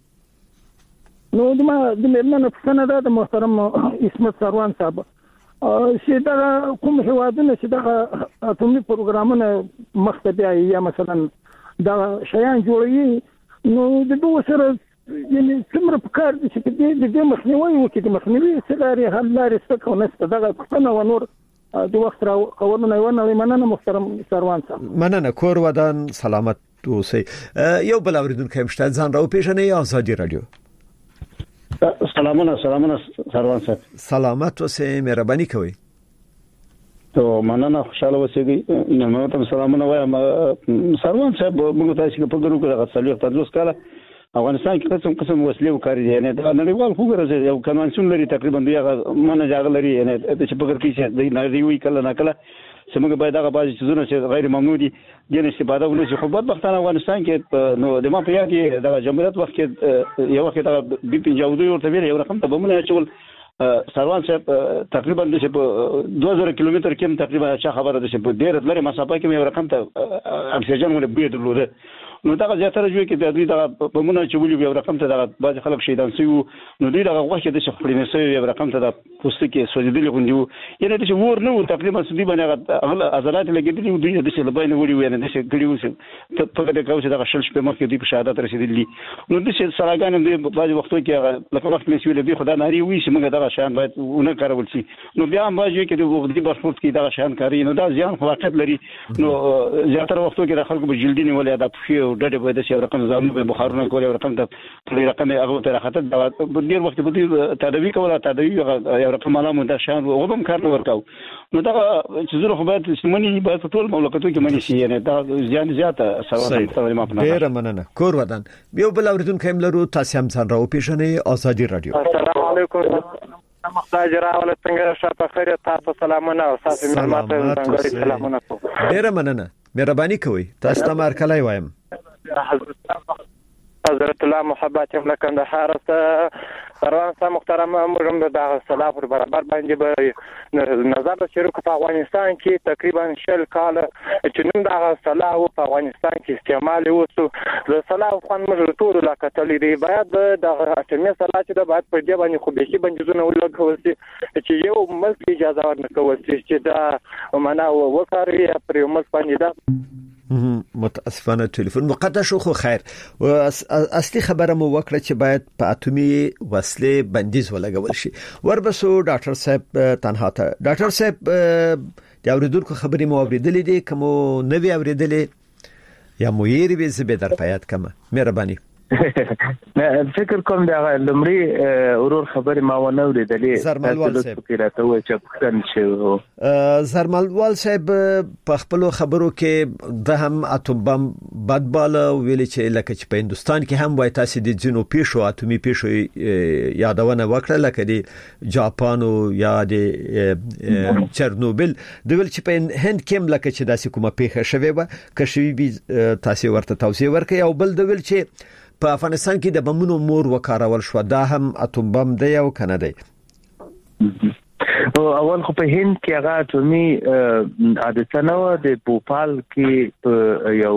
نو د ملمنه پښتنه د محترم اسمت سروان صاحب چې دا کوم هیوادونه چې دا اتومي پروګرامونه مختبیا یا مثلا دا شیان جوړوي نو د دوه سره یعنی څومره پکار دي چې د مخنیوي وکړي د مخنیوي سلاري حل لري څه کو نشته دا پښتنه و نور د وخت را قوانونه ونه مننه محترم سروان صاحب. مننه کور ودان سلامت اوسئ. یو بل اوریدونکو مشته ځان راو پیژنې آزادی رادیو. سلامونه سروان صاحب. سلامت اوسئ مهرباني کوئ. تو مننه خوشاله اوسئ. نو تم سلامونه وایم سروان صاحب موږ تاسو په ګورو کې غوښتل تاسو کله افغانستان کې قسم وسلې وکړي دي نه دا نړیوال خو ګرځي یو کنوانسیون لري تقریبا دغه منځ جاغ لري نه چې په ګر کې چې د نړیوي کله نه کله سمګ باید هغه بعضی چیزونه چې غیر ممنوع دي د استفاده ولې خو په بدبختانه افغانستان کې نو د ما په یاد کې د جمهوریت وخت کې یو وخت د بي پی جاودي ورته ویل یو رقم ته بمونه چول سروان صاحب تقریبا د 2000 کیلومتر کې تقریبا چا خبره ده چې په ډېر لري مسافه کې یو رقم ته اکسیجن ولې بیا درلوده. نو دا زیاتره جوړ کې د دوی د بمونه چې ولې یو رقم ته د بعض خلک شهیدان شوی نو دوی دغه وخت د شخړې نه یو رقم ته د پوسټ کې سوځیدل غونډیو یعنی د ور نو تقریبا سدي باندې هغه عضلات لګیدلې دوی د څه لباینه وړي ویني د څه غړیو څه په دې کاوه چې د شل شپه مخکې دوی په شهادت رسیدلی نو د څه سراګان د بعض وختو کې لکه وخت نشي ویل دوی خدای ناری وي چې موږ دغه شان باید ونه کارول شي نو بیا هم باید کې د وګړي باسپورت کې دغه شان کاری نو دا ځان خو واقعیت لري نو زیاتره وختو کې د خلکو په جلدی نیولې د پخې ډډه باید چې رقم ځانو به بخارونه کول رقم ته په رقم هغه ته راخته د ډیر وخت په دې تدوی کوله تدوی یو رقم علامه د شان وګم کار ورکاو نو دا چې زه خو باید سیمونی باید ټول مملکتو کې منی شي نه دا زیاته سوال ما په ډیر مننه کور ودان یو بل اوریدونکو هم لرو تاسو هم ځان راو پیژنې آزادی رادیو. السلام علیکم محتاج راول څنګه شاته خیر تاسو سلامونه او تاسو ملماته څنګه سلامونه ډیره مننه مهرباني کوئ تاسو ته مارکلای وایم حضرت الله محبت هم لکندهار سروان سم محترم موږ د صلاح پر برابر باندې به نظر شریک په افغانستان کې تقریبا 10 کال چې نن د صلاح په افغانستان کې استعمال وسو د صلاح خان موږ ټول لا کتلې دی باید د اټمي صلاح چې د بعد په دې باندې خو به بنځونه ولګول شي چې یو ملک اجازه ورنکول شي چې دا معنا وکړي پر یو ملک باندې دا متاسفانه ټلیفون مقطع شو خو خیر اصلي خبره مو وکړه چې باید په اتمی وسلې بندیز ولګول شي وربسو ډاکټر صاحب تنها ته ډاکټر صاحب د اوریدونکو خبرې مو اوریدلې دي کوم نوې اوریدلې یا مو یې به زبې در پيات کمه مهرباني فکر کوم دا لمړی ورور خبرې ما ونه اوریدلې زرملوال صاحب راته و چې پښتن شو زرملوال صاحب په خپل خبرو کې د هم اتوم بم بدباله ویل چې لکه چې په هندستان کې هم وای تاسو د جنو پیښو اتومي پیښو یادونه وکړه لکه د جاپان او یا د چرنوبل د ویل چې په هند کې لکه چې داسې کومه پیښه شوه و کښوی به تاسو ورته توصیه ورکړئ او بل د ویل چې په افغانستان کې د بمونو مور وکارول شو دا هم اتوم بم دی او کنه دی او اول خو په هند کې هغه اتومي حادثه نه و د بوپال کې یو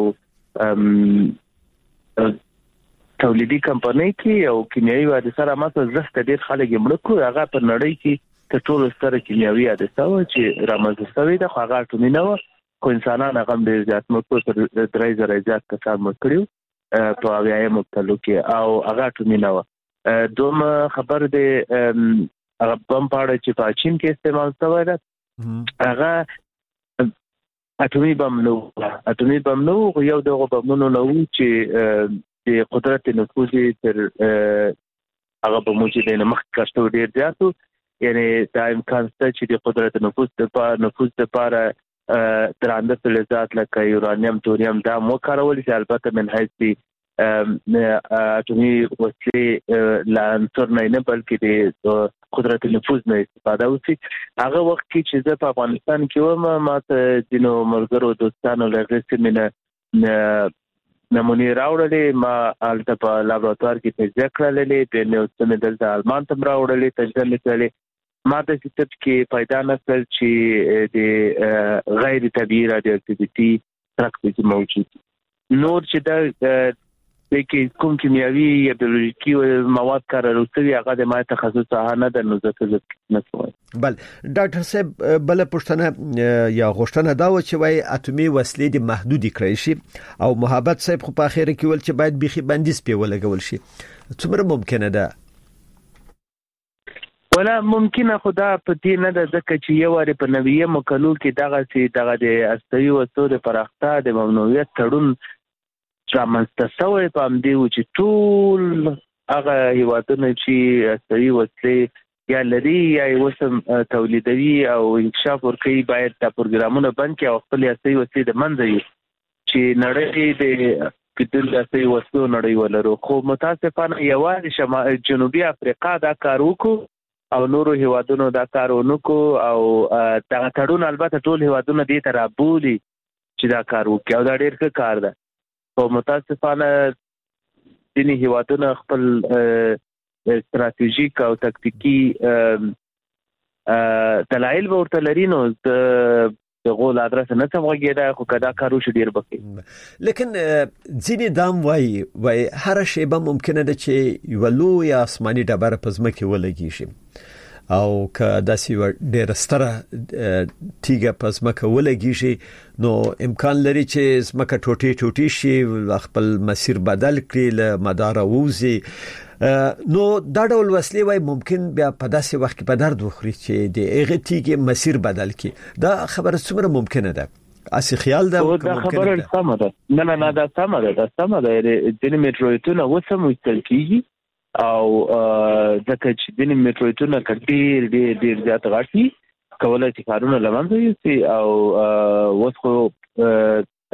تولیدي کمپنۍ کې یو کیمیاوي حادثه رامنځته زښت ډېر خلک مړ کړو هغه په نړۍ کې تر ټولو ستره کیمیاوي حادثه و چې رامنځته شوې ده خو هغه اتومي نه و خو انسانان هغه ډېر زیات مړ کړو تر 3000 زیات کسان مړ کړو په اویایم مبتلو کې او هغه ټومي نه و دوم خبر دی هغه بم پاړه چې په چین کې استعمال شوی دی هغه اټومي بم نو یو دغه بمونو نو چې د قدرت نفوذ تر هغه په موجوده نه مخ کاستو ډیر زیاتو یعنی دا امکان شته چې د قدرت نفوذ لپاره درانده فلزات لکه یورانیم توریم دا مو کارول چې البته من حیث اتومي وسلې لا انصر نه بلکې د قدرت نفوذ نه استفاده وشي هغه وخت کې چې د افغانستان کې و ما ته دینو مرګرو دوستانو لږه سیمینه نمونه راوړلې ما البته په لابراتوار کې تجزیه کړلې په نو څه دلته المان ته راوړلې تجزیه کړلې ما د سیستم کې پیدا نکړل چې د غیر طبيعي رادیواکټیویټي ترکیب موجود نور چې د کې کوم کیمیاوي یا بیولوژیکي مواد کارول شوی هغه د ما تخصص نه د نوزته نه شوی بل ډاکټر صاحب بل پښتنه یا غوښتنه دا و چې وای اتومي وسلې د محدودي کړی شي او محبت صاحب خو په اخر کې ول چې باید بيخي بندیز په ولګول شي څومره ممکنه ده ولا ممکنه خدا په دې نه ده ځکه چې یو واره په نویه مکلو کې دغه د استوي وسو د پراختیا د ممنوعیت تړون رامنځته شوی په امدی و چې ټول هغه هیوادونه چې استوي وسلې یا لري یا وسم تولیدوي او انکشاف ورکوي باید دا پروګرامونه بند کړي او خپل استوي وسلې د منځي چې نړۍ د کتل استوي وسلو نړۍ ولرو خو متاسفانه یوازې جنوبي افریقا دا کار وکړو او نورو هیوادونو دا کارونه کو او دا تړون البته ټول هیوادونه دې ته رابولي چې دا کار وکړي او دا ډېر ښه کار ده او متاسفانه ځینې هیوادونه خپل استراتیژیک او تکتیکی دلایل ورته لري نو د غول ادرس نه څنګه خو کدا کارو شي ډیر بکې لیکن ځینې دام وای هر شی به ممکنه ده چې یو لوی آسماني ډبره په ځمکه ولګي شي او که داسې ډېر ستره تیګه په ځمکه ولګي شي نو امکان لري چې ځمکه ټوټي شي خپل مسیر بدل کړي له مدار ووزي نو دا ډول وسلې وای ممکن بیا په داسې وخت کې په درد وخوري چې د هغه تیګه مسیر بدل کړي دا خبره څومره ممکنه ده اسی خیال ده دا خبره سمه ده نه دا سمه ده د میټرویټونو وسم وستل کیږي او ځکه چې د میټرویټونو کډیر ډیر زیات غاټي کولای شي کارونه لمنځه یوسي او وڅخو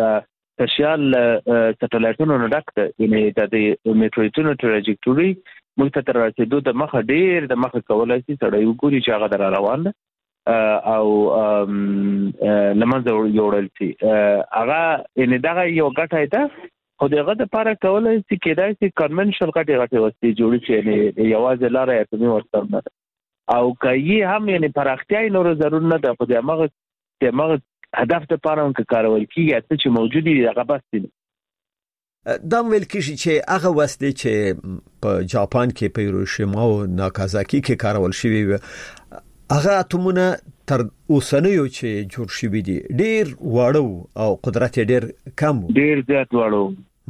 د سپیشل سټلایټونو نه ډکته یعنی د میټرویټونو ټراجیکټوري موږ ته تر رسیدو د مخه ډیر د مخه کولای شي سړی وګوري چې هغه در روان ده او لمنځه یوړل شي. هغه ان دغه یو ګټه ده خو دغه د لپاره کولای شي کېدای شي کنونشنل غټه وسیله جوړ شي یعنی یوازې لاره اتمی ورته نه او کایي هم یعنی پراختیا نور ضرور نه ده خو دغه هدف ته لپاره هم کارول کیږي چې موجود دي هغه بس دي. دا ویل کیږي چې هغه وسلې چې په جاپان کې په هیروشیما او ناکازاکی کې کارول شوی هغه اتمونه تر اوسنیو چې جوړ شوی دي ډیر واړو او قدرت ډیر کم ډیر زیات واړو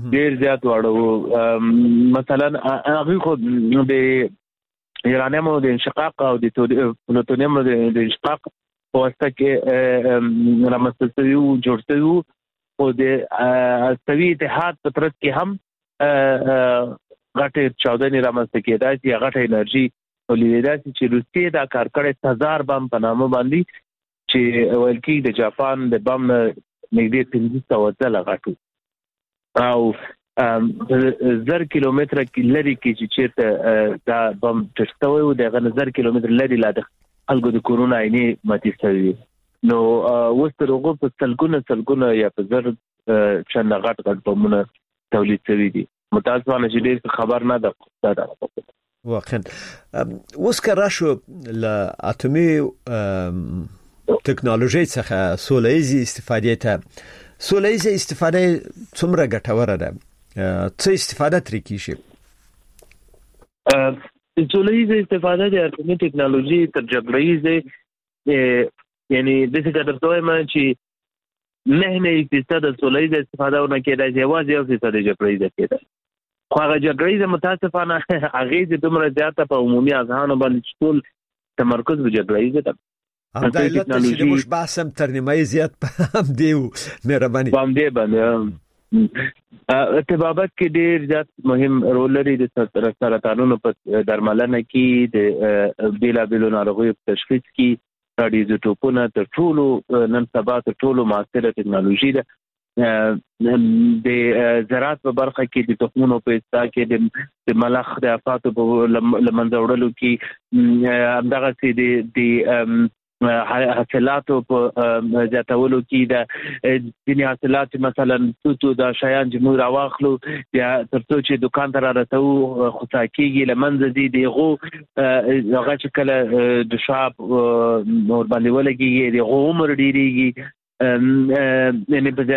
مثلا هغه خو د یورانیم د انشقاق او د پلوتونیم د انشقاق په واسطه کې رامنځته جوړ شوی او د سوي اتحاد په ترڅ کې هم غټه چاودنې رامنځته کېدای چې غټه انرژي ولیدا چې روسیه دا کار کړي 1000 بم په نامه باندې چې ولکې د جاپان د بم نږدې 1500 ځله غټو او 1000 کیلومتر لري کې چې دا بم تشتوي او دغه 1000 کیلومتر لري لا د خلکو د کورونا عیني ماتي شوی نو وسترغه په سلګونه یا په زر چنه غټ بمونه تولید شوی دي. متاسفانه چې ډیر خبر نه ده دا واقعا. اوس که راشو ل اتمی تکنالوژي څخه سوله‌ایزي استفاده څومره ګټوره ده؟ څه استفاده ترې کیږي؟ سوله‌ایزي استفاده د اتمی تکنالوژي تر جګړې یعنی د څه قدر دوی ما چې 9% سوله‌ایزي استفاده ونه کېدای یوازې 1% جګړې ده کېدای خو هغه جګړې متاسفانه هغه د دومره زیاته په عمومي اذهان باندې ټول تمرکز په جګړې ده. دا علت چې موږ بحثم تر نیمه زیات هم دیو مهرباني باندې ارتباطات کې ډیر زیات مهم رول لري د سرطانونو په درملنه کې د بیلابیلو ناروغیو په تشخیص کې راډیوټوپونه تر ټولو نن سبا تر ټولو معاصره ټکنالوژي ده. د زراعت په برخه کې د تخمونو په اصلاح کې د ملخ د آفاتو په لمنځه وړلو کې همدغه چې د حاصلاتو په زیاتولو کې د ځینې حاصلات مثلا توتو د شیان چې موږ راواخلو یا ترڅو چې دکان ته راتو خصا کېږي لمنځه دي دغه هغه چې کله د شاب نور باندې ولګي د عمر ډیریږي یعنی په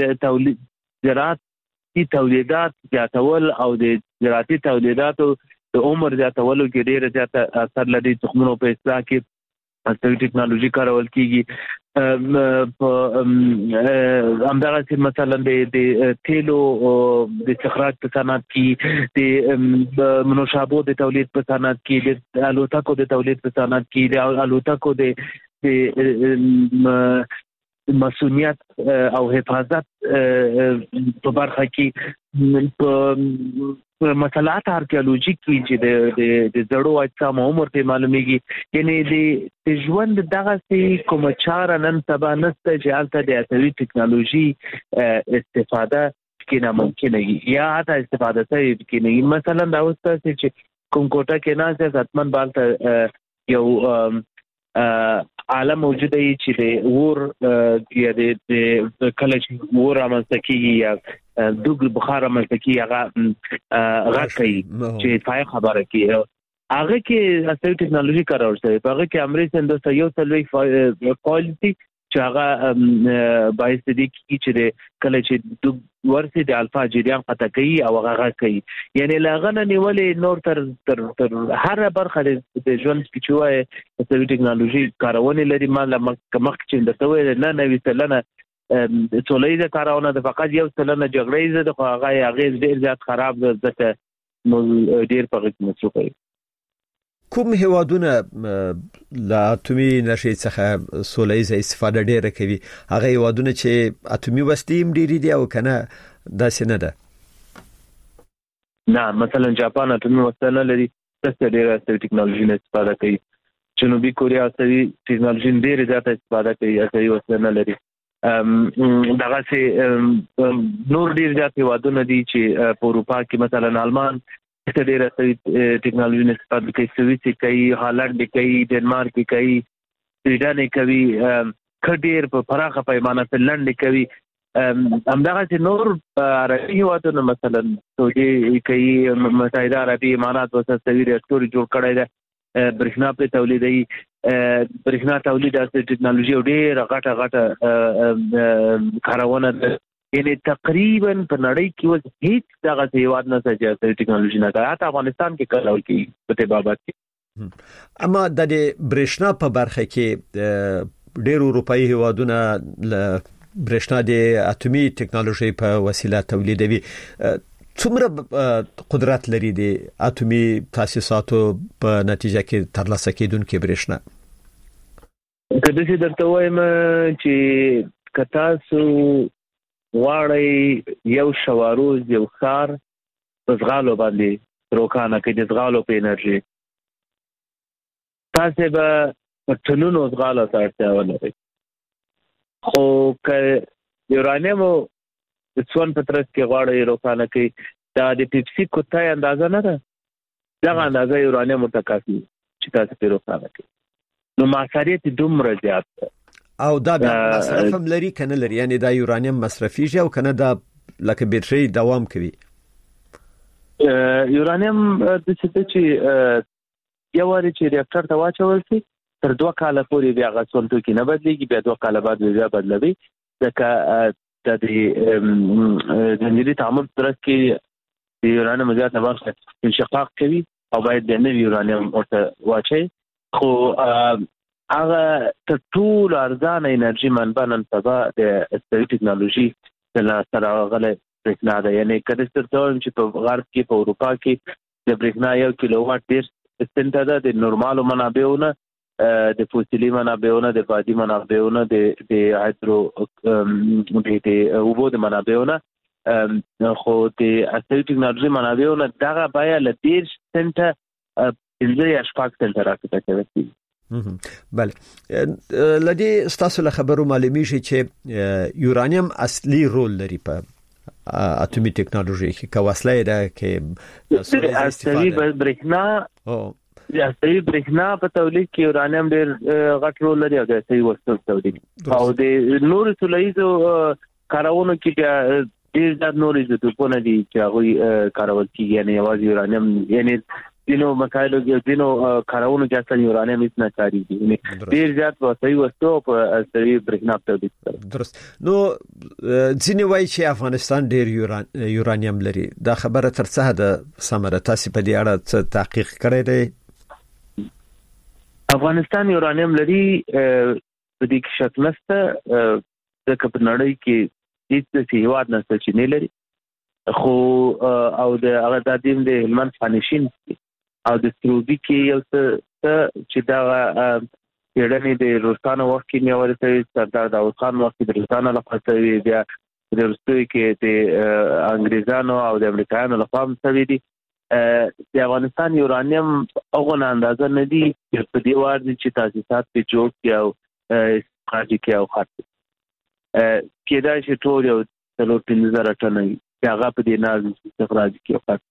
زراعتي تولیدات زیاتول او د زراعتي تولیداتو د عمر زیاتولو کې ډېر زیات اثر لري. تخمونو په اصلاح کې اصلي ټکنالوژي کارول کیږي په همدغه چې مثلا د تیلو د استخراج په صنعت کې د منوشابو د تولید په صنعت کې د الوتکو د تولید په صنعت کې د الوتکو د مسؤلیت او حفاظت په برخه کې په مسلات آرکیولوژیک کې چې د زړو اجسام عمر ته معلومیږي یعنی د ژوند دغه سي کوم چار نن سبا نسته چې الته د اتوي ټکنالوژي استفاده کې ناممکن یا حتی استفاده کې نه مثلا دا وسته چې کوم کوټه کې نه ځه اتمن بالته یو عالم موجود دی چې د ور یا د کله چې ور رامنځته کیږي یا دوګ بخار رامنځته کیږي هغه کوي چې پای خبره کوي هغه کې اصلي ټکنالوژي کارول شوی په هغه کې امریکا د یو تلوي پالیسي چې هغه باعث دي چې کله چې دوګ ورسي د الفا جریان قطع کوي او هغه کوي یعنی لاغنه نیولې نور تر هر برخه د ژوند کې چې وای اصلي ټکنالوژي کارونه لري مال مخ چې د توې نه نوې سلنه سوله‌ایزه کارونه د فقط یو سلنه جګړې د هغه ډیر زیات خراب ده ډیر په غږ مسوي. کوم هیوادونه لا اتمی نشي څخه سوله‌ایزه استفاده ډیره کوي هغه هیوادونه چې اتمی وسلې ډیری دي او کنه داسې نه ده؟ نه مثلا جاپان اتمی وسله لري څه ډیره ټکنالوژي نه استفاده کوي. جنوبي کوریا څه ټکنالوژي ډیره زیاته استفاده کوي هغه وسله لري. دغه سي نور ډیر زیات هیوادونه دي چې په اروپا کې مثلا آلمان ډېر ټیکنالوژي نه استفاده کوي، سویس کوي، هالند کوي، ډنمارک کوي، سویډن کوي، کډیر په پراخه پیمانه فنلند کوي. همدغه نور عربي هیوادونه مثلا سعودي کوي، متحده عربي امارات او سوي ریاکټور جوړ کړی دی، برېښنا په تولیدي، برېښنا تولید د ټیکنالوژي ډېر غټه کارونه ده. یعنی تقریبا په نړۍ کې هیڅ دغه هیواد نه چې ټیکنالوژي نه کوي، حتی افغانستان کې کارول کوي په تبابت کې. اما د برېښنا په برخه کې ډېر اروپאי هیوادونه برېښنا د اټومي ټیکنالوژي په وسیله تولیدوي. څومره قدرت لري د اټومي تاسیساتو په نتیجه کې ترلاسه کیدونکو برېښنا؟ کله چې درته وایم چې کتاسو واړی یو شواروز یو ښار په ځغالو باندې روکانه کې د ځغالو په انرژي تاسو به ټنونو ځغالو ته اړتیا ولرئ، خو که یورانیم د سون پترس کې غواړي روکانه کې دا د پیپسي کوتای اندازه نه ده، دغه اندازه یورانیم ته کافي چې تاسو په روکانه کې. نو مصارف دومره زیات ده او دا مصرف هم لري کنه لري، یعنی دا یورانیم مصرفیږي او کنه دا لکه بیټری دوام کوي. یورانیم د څه چې یو وری چې ریاکټر ته واچول شي تر 2 کال پورې بیا غسون ته کې نه بدلېږي، بیا 2 کال بعد بیا بدلوي. ځکه د زنجیري تعامل ترڅ کې یورانیم زیات نه واخلي انشقاق کوي او باید د نوي یورانیم ورته واچي. خو هغه ټول ارزانه انرژي منبع نن سبا د استوي ټیکنالوژي د سره غلې برېښنا ده. یعنی کله چې په غرب کې په اروپا کې د برېښنا 1 کیلو واټ ډېر سنت ده، د نورمالو منابعونو، د فوسیلي منابعونو، د بادي منابعونو، د هایدرو د اوبو د منابعونو، خو د استوي ټیکنالوژي منابعونو دغه بیا ل 10 سنت 15 سنت راکته کوي. بله، لدی ستاسو له خبرو معلومیږي چې یورانیم اصلي رول لري په اټومي ټیکنالوژي کې، که وسله ده کې اصلي برېښنا د اصلي برېښنا په تولید کې یورانیم ډېر غټ رول لري او د اصلي وسلو تولید او د نور سولایزو کارونو کې ډېر ځات نور ایزوټوپونه دي چې هغه کارول کیږي، یعنی یوازې یورانیم، یعنی دینو مسایلو کې دینو کارونو کې اصلا یورانیم هیڅ نه کاریږي، ډیر زیات وسایي وسو په اصلي برېښنا تولید کوي. درست. نو ځینې وایي چې افغانستان ډیر یورانیم لري، دا خبره تر څه ده سمره؟ تاسو په دې اړه څه تحقیق کړی دی؟ افغانستان یورانیم لري، په دې کې شک نشته، ځکه په نړۍ کې هیڅ هیواد نشته چې نه لري. خو او د هغه د دیم د هلمند فانیشین او د سروبي کې یو څه چې دا پیړنې د روسانو وخت کې نیول شوی، سردار داود خان وخت د روسانو لخوا شوی، بیا د روسیې کې د انګریزانو او د امریکایانو لخوا شوی دي. د افغانستان یورانیم هغه اندازه نه دي چې په دې وار دي چې تاسیسات په جوړ کې او استخراج کې او خاطر کېدای شي ټول یو 3,000 ټنه هغه په دې ناز استخراج کې وکړ.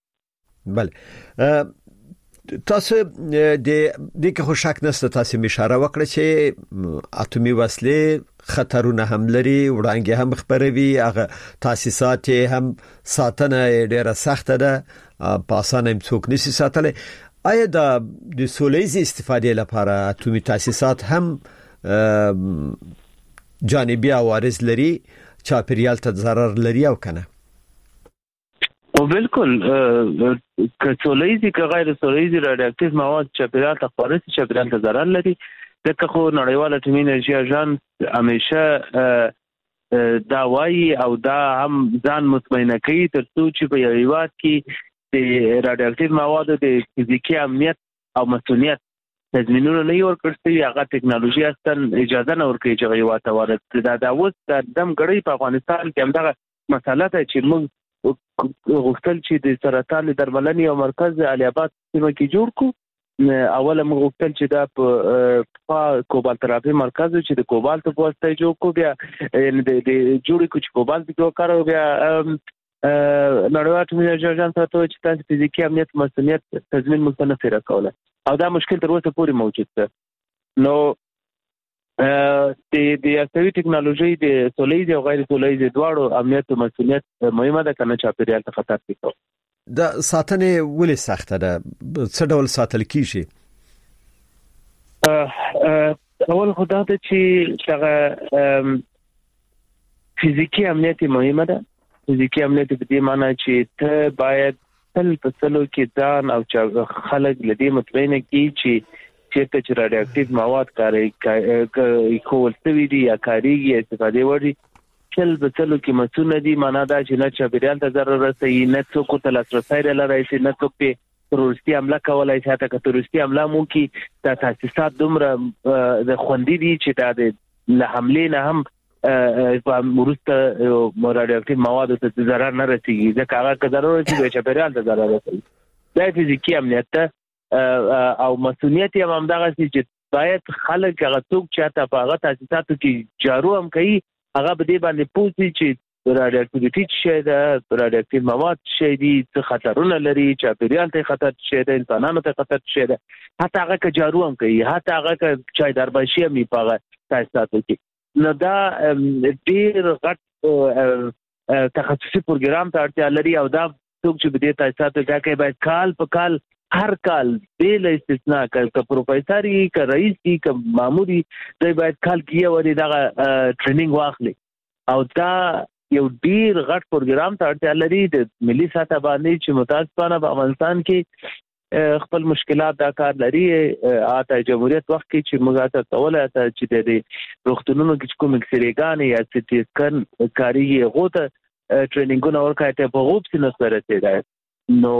بله، تاسو د دې کې خو شک نشته، تاسو اشاره وکړه چې اټومي وسلې خطرونه هم لري، وړاندې هم خبروي، هغه تاسیسات هم ساتنه ډیره سخته ده، په اسانه هم څوک نشي ساتلی. آیا د سولېزي استفادې لپاره اټومي تاسیسات هم جانبي عوارض لري، چاپیریال ته ضرر لري او کنه؟ او بالکل، که سولېزي که غیر سولېزي رادیواکټیو مواد چاپیریال ته خپاره شي، چاپیریال ته ضرر لري. ځکه خو نړیوال اټومي انرژي اژانس همیشه دا وایي او دا هم ځان مطمئنه کوي ترڅو چې په یو هیواد کې د رادیواکټیو موادو د فزیکي امنیت او مسؤلیت تضمینونه نه ورکړل شي، هغه ټیکنالوژي اصلا اجازه نه ورکوي چې هیواد ته وارد کړي. دا اوس د دم غړي په افغانستان کې همدغه مسله ده چې موږ غوښتل چې د سرطان درملنې او مرکز علي آباد سیمه کې جوړ کو. اوله موږ غوښتل چې دا په کوبالت تراپي مرکز چې د کوبالت په واسطه جوړ کو، بیا د جوړ کو چې کوبالت جوړ کارو، بیا نړیوال اټومي انرژي اژانس ته چې تاسو فزیکي امنیت مسؤلیت تضمین مستند راکوله او دا مشکل تر اوسه پورې موجود ده. نو د عصري ټکنالوژي د سولېز او غیر سولېز دواړو امنیت او مسؤلیت مهمه ده کنه چاپیریال ته خطر پیښو. د ساتنې ولې سخته ده؟ څه ډول ساتل کیږي؟ اول خدای ته چې څنګه فزیکی امنیت مهمه ده. فزیکی امنیت په دې معنی چې ته باید تل په سلو کې ځان او خلک لدی مطمئنه کی چې چې رادیواکټیو مواد کاري کول څه دي یا کاریږي استفاده وړي چل په سلو کې مسونه دي. معنا دا چې نه چاپیریال ته ضرر رسوي، نه څوک ته لاسرسي لري، نه څوک په تروریستي حمله کولای شي. ته تروریستي حمله مو کې د تاسیسات دومره د خوندې دي چې دا د حمله نه هم ورسته رادیواکټیو مواد ته ضرر نه رسیږي. ځکه هغه که ضرر رسیږي چاپیریال ته ضرر رسوي. دا فزیکی امنیت او مسؤلیت یې هم دغه چې باید خلک هغه څوک چې په هغه تاسیساتو کې جارو هم کوي هغه به دې باندې پوښتنه چې رادیواکټیویټي څه ده، رادیواکټیو مواد څه دي، څه خطرونه لري، چاپیریال ته خطر څه ده، انسانانو ته خطر څه ده. حتی هغه که جارو هم کوي، حتی هغه که چای دربشي هم په هغه تاسیساتو کې. نو دا ډېر غټ تخصصي پروګرام ته اړتیا لري او دا څوک چې به دې تاسیساتو کې باید کال په کال هر کال بلا استثناء که پروفیسوري که رئیس که ماموري دوی باید کال کې ورې دغه ټریننګ واخلي او دا یو ډیر غټ پروګرام ته اړتیا لري د ملي سطح باندې چې متاسفانه په افغانستان کې خپل مشکلات دا کار لري. آتا جمهوریت وخت کې چې موږ ته توله ته چې د روغتونونو کې کوم اکسریګان یا سټي سکن کاری غوته ټریننګونه ورکړای ته په غوب سینه سره دی. نو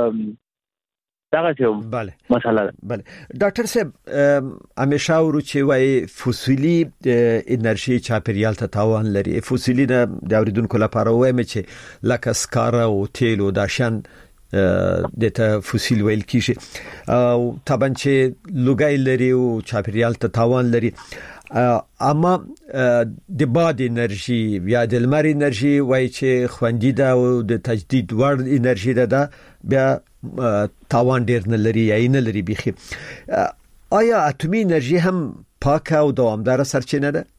دا غوښتم بله مسله بله ډاکټر صاحب همیشه ورو چې وای فوسیلي انرژي چاپیریال ته تاوان لري. فوسیلي د اوریدونکو لپاره وایم چې لکه سکاره او تیل او داشن دته فوسیل ویل کیږي او طبعا چې لوګای لري او چاپیریال ته تاوان لري. اما د باد انرژي یا د لمر انرژي وای چې خوندې ده او د تجدید وړ انرژي ده بیا تاوان ډیر نه لري یا نه لري بيخي. آیا اټومي انرژي هم پاکه او دوامدار سرچینه ده؟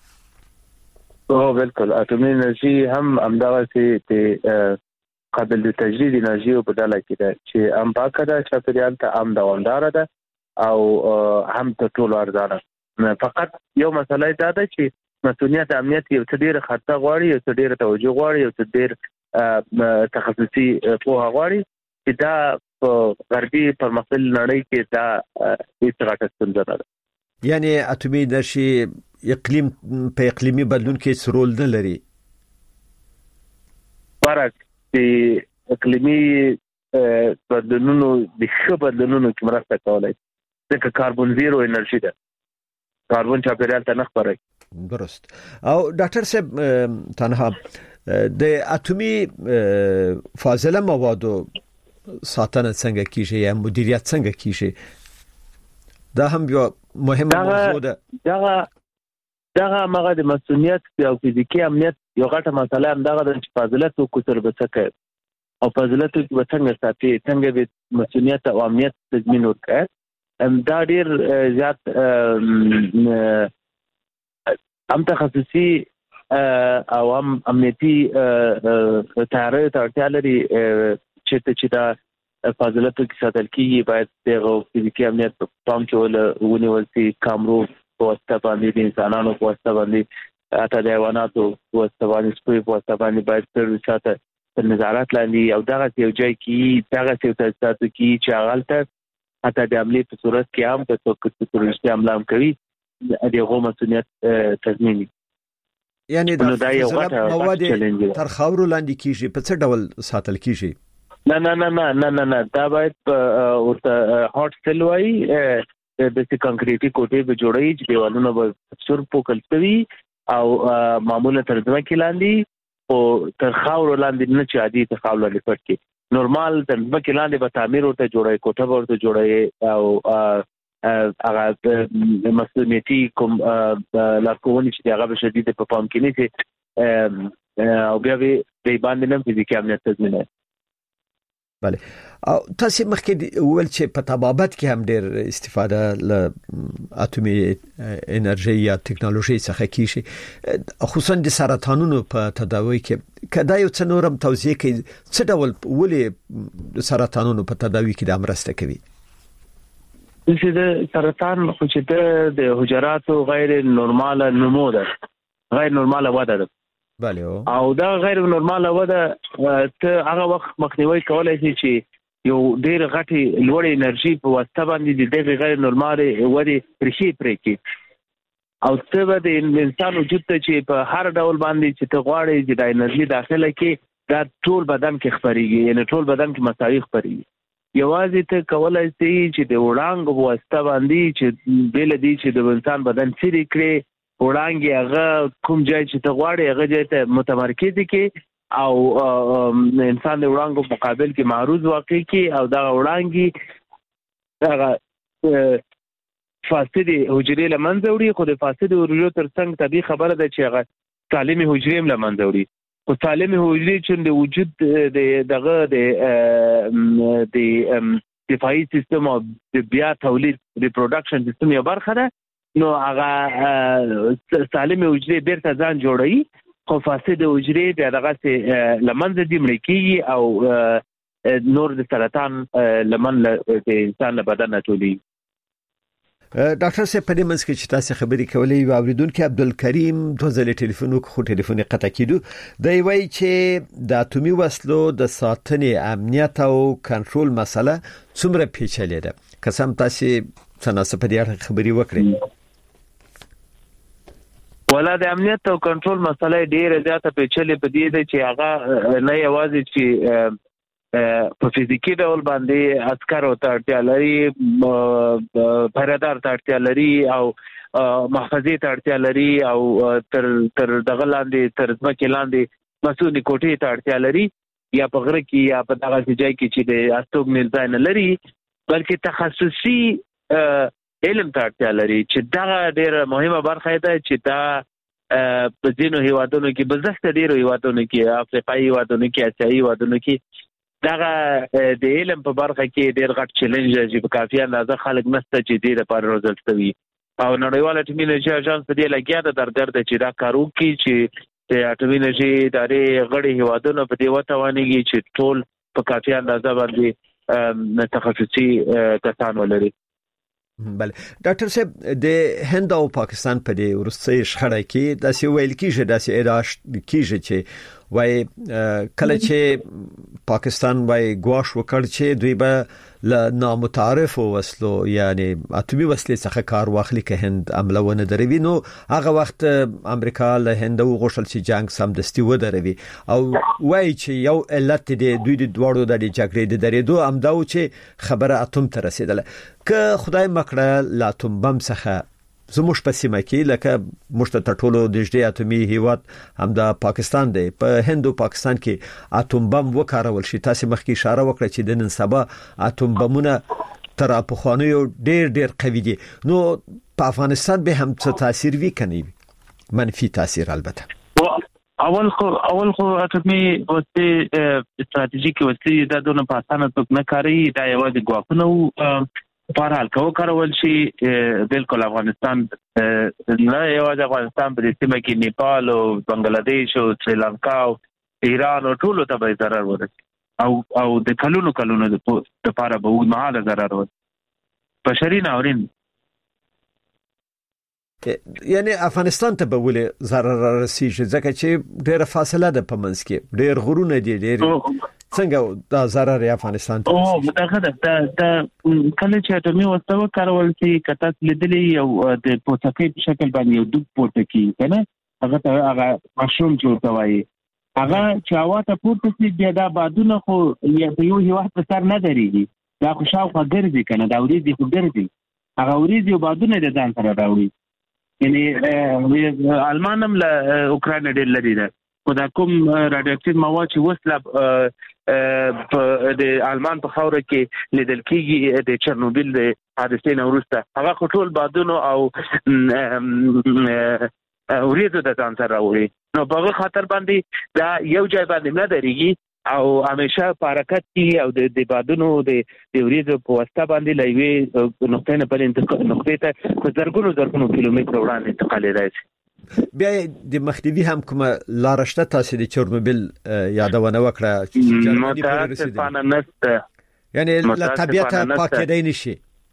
او بالکل اټومي انرژي هم همدغه چې قابل تجدید انرژي په ډله کې ده چې هم پاکه ده، چاپیریال ته هم دوامدار ده او هم ته ټول ارزانه. فقط یو مسله دا ده چې مسؤلیت امنیت یو څه ډیر خطر غواړي، یو څه ډیر توجه غواړي، یو څه ډیر تخصصي پوهه غواړي چې دا په غربي پرمختللې نړۍ کې دا هیڅ غټه ستونزه نه ده. یعنی اټومي انرژي په اقلیمي بدلون کې څه رول نه لري؟ فرق د اقلیمي بدلونونو د ښه بدلونونو کې مرسته کولای ځکه کاربن زیرو انرژي ده، کاربن چاپیریال ته نه خپروي. درست. او ډاکټر صاحب تنها د اټومي فاضله موادو ساتنه څنګه کیږي یا مدیریت څنګه کیږي؟ دا هم یو مهمه موضوع ده. دغه مغه د مسؤلیت او فزیکی امنیت یو غټه مسله هم دغه د فاضله توکو سره بچکه او فاضله توکو څنګه ساتي، څنګه به مسؤلیت او امنیت تضمین ورکړي. دا ډیر زیات هم تخصصي او هم امنیتي تیاری ته اړتیا لري چې دا فاضله توکي ساتل کیږي. باید د فزیکی امنیت په پام کې ونیول شي، کامرو په واسطه باندې د انسانانو په واسطه باندې اته د حیواناتو په واسطه باندې سپوږ په واسطه باندې باید تر ساته نظارت لاندې او دغه یو ځای کې دغه یو تاسو کې چې هغه حتی د عملی په صورت کې هم که څوک تروریستي حمله هم کوي دغه مسؤلیت تضمیني. یعنی دا مواد تر خاورو لاندې کیږي په څه ډول ساتل کیږي؟ نه دا باید ورته هاټ سیل وای د کانکریټي کوټې به جوړي چې دیوالونه به سر پوکل کوي او معمولا ترجمه کې لاندې او تر خاورو لاندې نه چې عادي تر خاورو لاندې پټ کې نورمال ترجمه کې لاندې به تعمیر ورته جوړي، کوټه ورته جوړي او هغه مسؤلیتي کوم لارښوونې چې هغه به شدید په پام کې نه شي او بیا به د باندې نه فزیکي امنیت تضمینوي. بله او تاسو مخکې ول چې په طبابت کې هم ډېر استفاده له اټومي انرژي یا ټکنالوژي څخه کیږي خصوصا د سرطانونو په تداوی کې کدا یو څه نورم توضیح کوي څه ډول ولې سرطانونو په تداوی کې د امرسته کوي؟ چې د سرطان خو چې د حجراتو غیر نورماله نمو ده غیر نورماله وده ده بله او دا غیر نورماله وده ته هغه وخت مخنیوي کولای شي چې یو ډېر غټي لوړ انرژي په واسطه باندې د غیر نورماله وده ریښې پرې کی او څه به د انسان وجود ته چې په هر ډول باندې چې ته غواړې چې د انرژي داخله کې دا ټول بدن کې خپريږي یعنی ټول بدن کې مساوي خپريږي یوازې ته کولای شي چې د وړانګو په واسطه باندې چې بل دي چې د انسان بدن سری کړي وړانګي هغه کوم ځای چې ته غواړې هغه ځای ته متمرکز کی او انسان د وړانګو مقابل کې معروض واقع کی او دا وړانګي هغه فاسد حجرې لمنځه وړي خو د فاسد حجرو ترڅنګ طبي خبره ده چې هغه سالمي حجرې هم لمنځه وړي خو سالمي حجرې چې د وجود دغه د دفاعي سیستم او د بیا تولید ریپروډکشن سیستم یو برخه ده نو هغه سالمي حجرې بیرته ځان جوړوي خو فاسد حجرې بیا دغه لمنځه دي مړ کیږي او نور د سرطان لمن د انسان له بدن ټولي. ډاکټر صاحب په دې منځ کې چې تاسو خبرې کولې یو اوریدونکو عبدالکریم دوزل ټلیفون خو ټلیفون قطع کیدو دی وایي چې د اټومي وسلو د ساتنې امنیت او کنټرول مسله څومره پیچلې ده قسم تاسو څنګه په دې اړه خبرې وکړئ؟ ولا د امنیت او کنټرول مسله ډیره زیاته پیچلې په دې ده چې هغه نه یوازې چې په فزیکی ډول باندې عسكر او اړتیا لري پهرهدار اړتیا لري او محفظې اړتیا لري او تر دغه لاندې تر ځمکې لاندې مسؤلي کوټې ته اړتیا لري یا په غره کې یا په دغه ځای کې چې د استوګنې ځای نه لري بلکې تخصصي علم ته اړتیا لري چې دا ډېر مهمه برخه ده چې دا په ځینو هیوادونو کې بزخت ډېر هیوادونو کې افریقایي هیوادونو کې اسیایي هیوادونو کې دا د علم په برخه کې ډېر غټ چیلنج دی چې په کافي اندازه خلک نشته چې دې لپاره روزل شوي او نړیواله اټومي انرژي اژانس په دې لګیا ده درګرده چې دا کار وکړي چې د اټومي انرژي ادارې غړي هیوادونو په دې وتوانېږي چې ټول په کافي اندازه باندې تخصصي کسان ولري. بله ډاکټر صاحب د هند او پاکستان په دې ورستۍ شخړه کې داسې ویل کیږي داسې ادعا کیږي چې وای کله چې پاکستان وای ګواښ وکړ چې دوی به له نامتعارف وسلو یعنی اټومي وسلې څخه کار واخلي که هند عملونه دروي نو هغه وخت امریکا له هند وغوښتل چې جنگ سمدستي ودروي او وای چې یو علت دی دوی د دوړو د جګړې د درېدو امداو چې خبره اټوم ته رسیدله که خدای مکړه لا اټوم بم څخه زموږ په سیمه کې لکه مشته ټولو د جدي اټومي هیواد هم د پاکستان دی په هند او پاکستان کې اټوم بم وکارول شي تاسو مخکې اشاره وکړه چې د نن سبا اټوم بمونه تر په خوانیو ډېر قوي دي نو په افغانستان به هم څه تاثیر وکړي منفي تاثیر البته اول خو اټومي وسلې استراتیژیکي وسلې د دونه په اسانه څوک نه کاری دا یوازې ګواښونه په حال کو کارول شي بالکل افغانستان نه یوازې افغانستان په دې سیمه کې نیپال او بنگلاديش او سریلانکا او ایران او ټولو ته به ضرر ورسي او د کلونو د لپاره به ومحاله ضرر ورسي بشري ناورین یعنی افغانستان ته به ولې ضرر رسیږي ځکه چې ډېر فاصله ده په منځ کې ډېر غرونه دي ډېر څنګه دا ضرر افغانستان ته متأخر ده کله چې اټومي وسله کارول شي کته لیدلې او د پوتکې په شکل باندې یو دوه پورته کی کنه هغه مشروم جوړوي هغه چې اواته پورته شي بیا دا بادونه خو یو هیواد په سر نه درېږي دا خو شاوخوا ګرځي کنه دا ورېځي خو ګرځي هغه ورېځي او بادونه د ځان سره راوړي یعنی آلمان هم له اوکراین ډېر لري ده خو دا کوم راډیواکټیو مواد چې وسله د آلمان په خاوره کې لیدل کېږي د چرنوبیل د حادثې نه وروسته هغه ټول بادونو او وریځو د ځان سره راوړي نو په خاطر باندې دا یو ځای باندې نه درېږي او همیشه په حرکت کې او د بادونو د وریځو په واسطه باندې لوي نقطې نه پر نقطې ته په زرګونو کیلومتر وړاندې انتقال راځي. بیا د مخنیوي هم کومه لار شته تاسو د چورنوبیل یادونه وکړه متاسفانه نشته یعنی له طبيعت پاکېدای نشي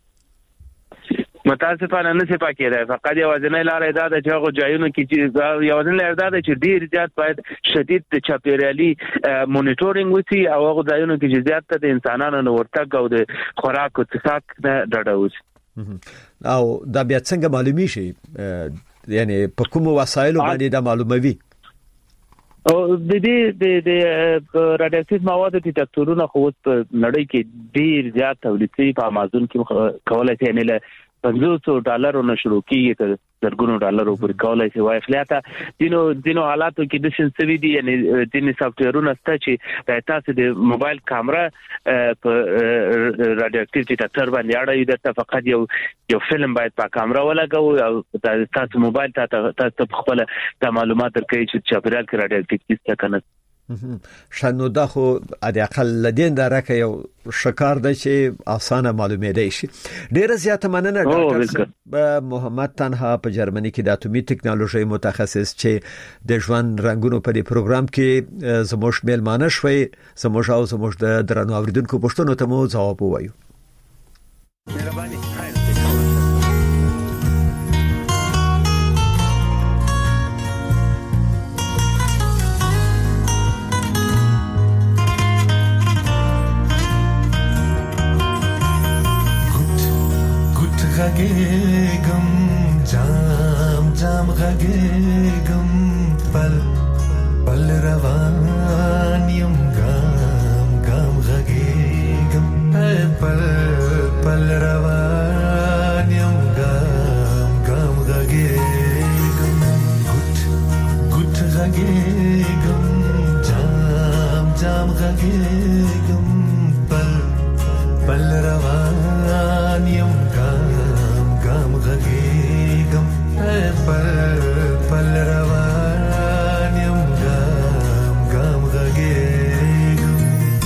متاسفانه نشي پاکېدای فقط یو ځنې لار ده چې هغه ځایونه کې چې یو ځنې لار ده چې ډیر زیات باید شدید چاپیریالي مونیټورینګ وشي او هغه ځایونه کې چې زیات د انسانانو نو ورتګ او د خوراک او څښاک نه ډډه وشي او دا بیا څنګه معلومي شي یعنی په کوم وسایلو باندې دا معلوموي او د رادیواکټیو موادو ډیټکټورونه خو په نړۍ کې ډیر زیات تولید شوي په امازون کې کولای شي نه له $500 نه شروع کیږي تر زرګونو ډالرو پورې کولای شي وای خلاته دینو حالاتو کې د سنسوي دي یعنی د سافټویرونو ست چې تاسو د موبایل کیمرا په رادیواکټیو ډیټکټر باندې اړای د فقط یو فلم باید په کیمرا ولګو او تاسو موبایل تاسو خپل د معلومات درکې چې چاپیریال کې رادیواکټیو څه کنه شنو دا خو د اقل لدین درکه یو شکار د چې اسانه معلومه دی شي ډیره زیاته مننه ډاکټر محمد تنها په جرمني کې د اتومي ټکنالوژي متخصص چې د ژوند رنگونو په دې پروګرام کې زموږ میلمانه شوي زموږ د درنو اوریدونکو پوښتنو ته مو ځواب وایو. مهرباني غږېږم جام غږېږم پل روان یم ګام غږېږم پل روان یم ګام غږېږم ګوت غږېږم جام غږېږم پل روان یم غږېږم پل روان یم ګام غږېږم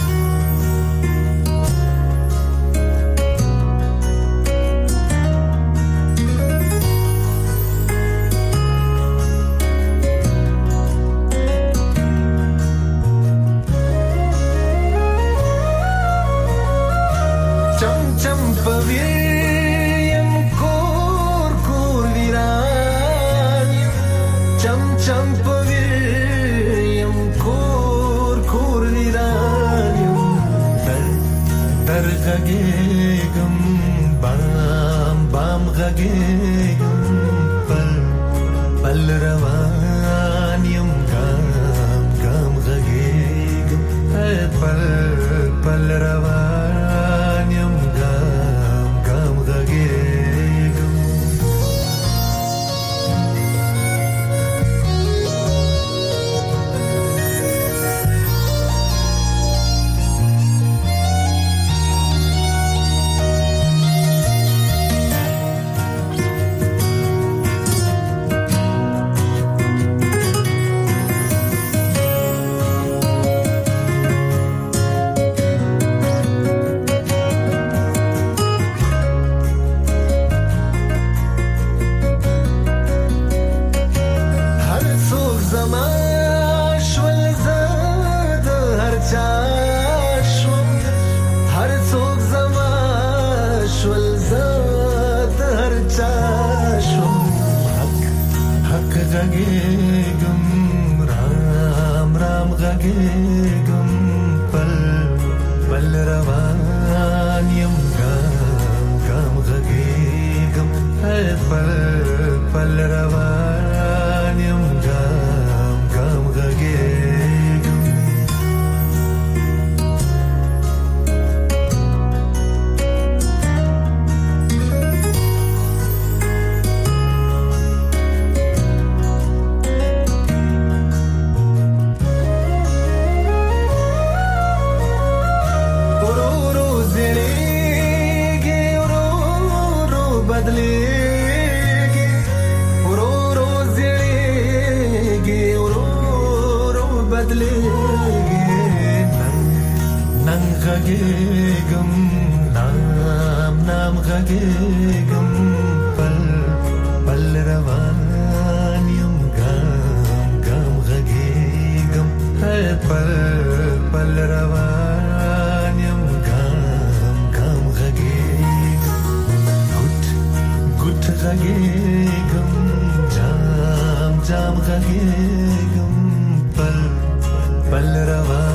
چم پوي غږېږم بام غږېږم پل روان یم ګام غږېږم پل روان یم ګام غږېږم غږېږم رام غږېږم پل روان یم ګام غږېږم پل روان یم ګام غږېږم بدلېږي ورور نن غږېږم نام غږېږم پل پل روان یم ګام غږېږم پل پل روان یم ګام غږېږم ګوټ غږېږم جام غږېږم پل پل روان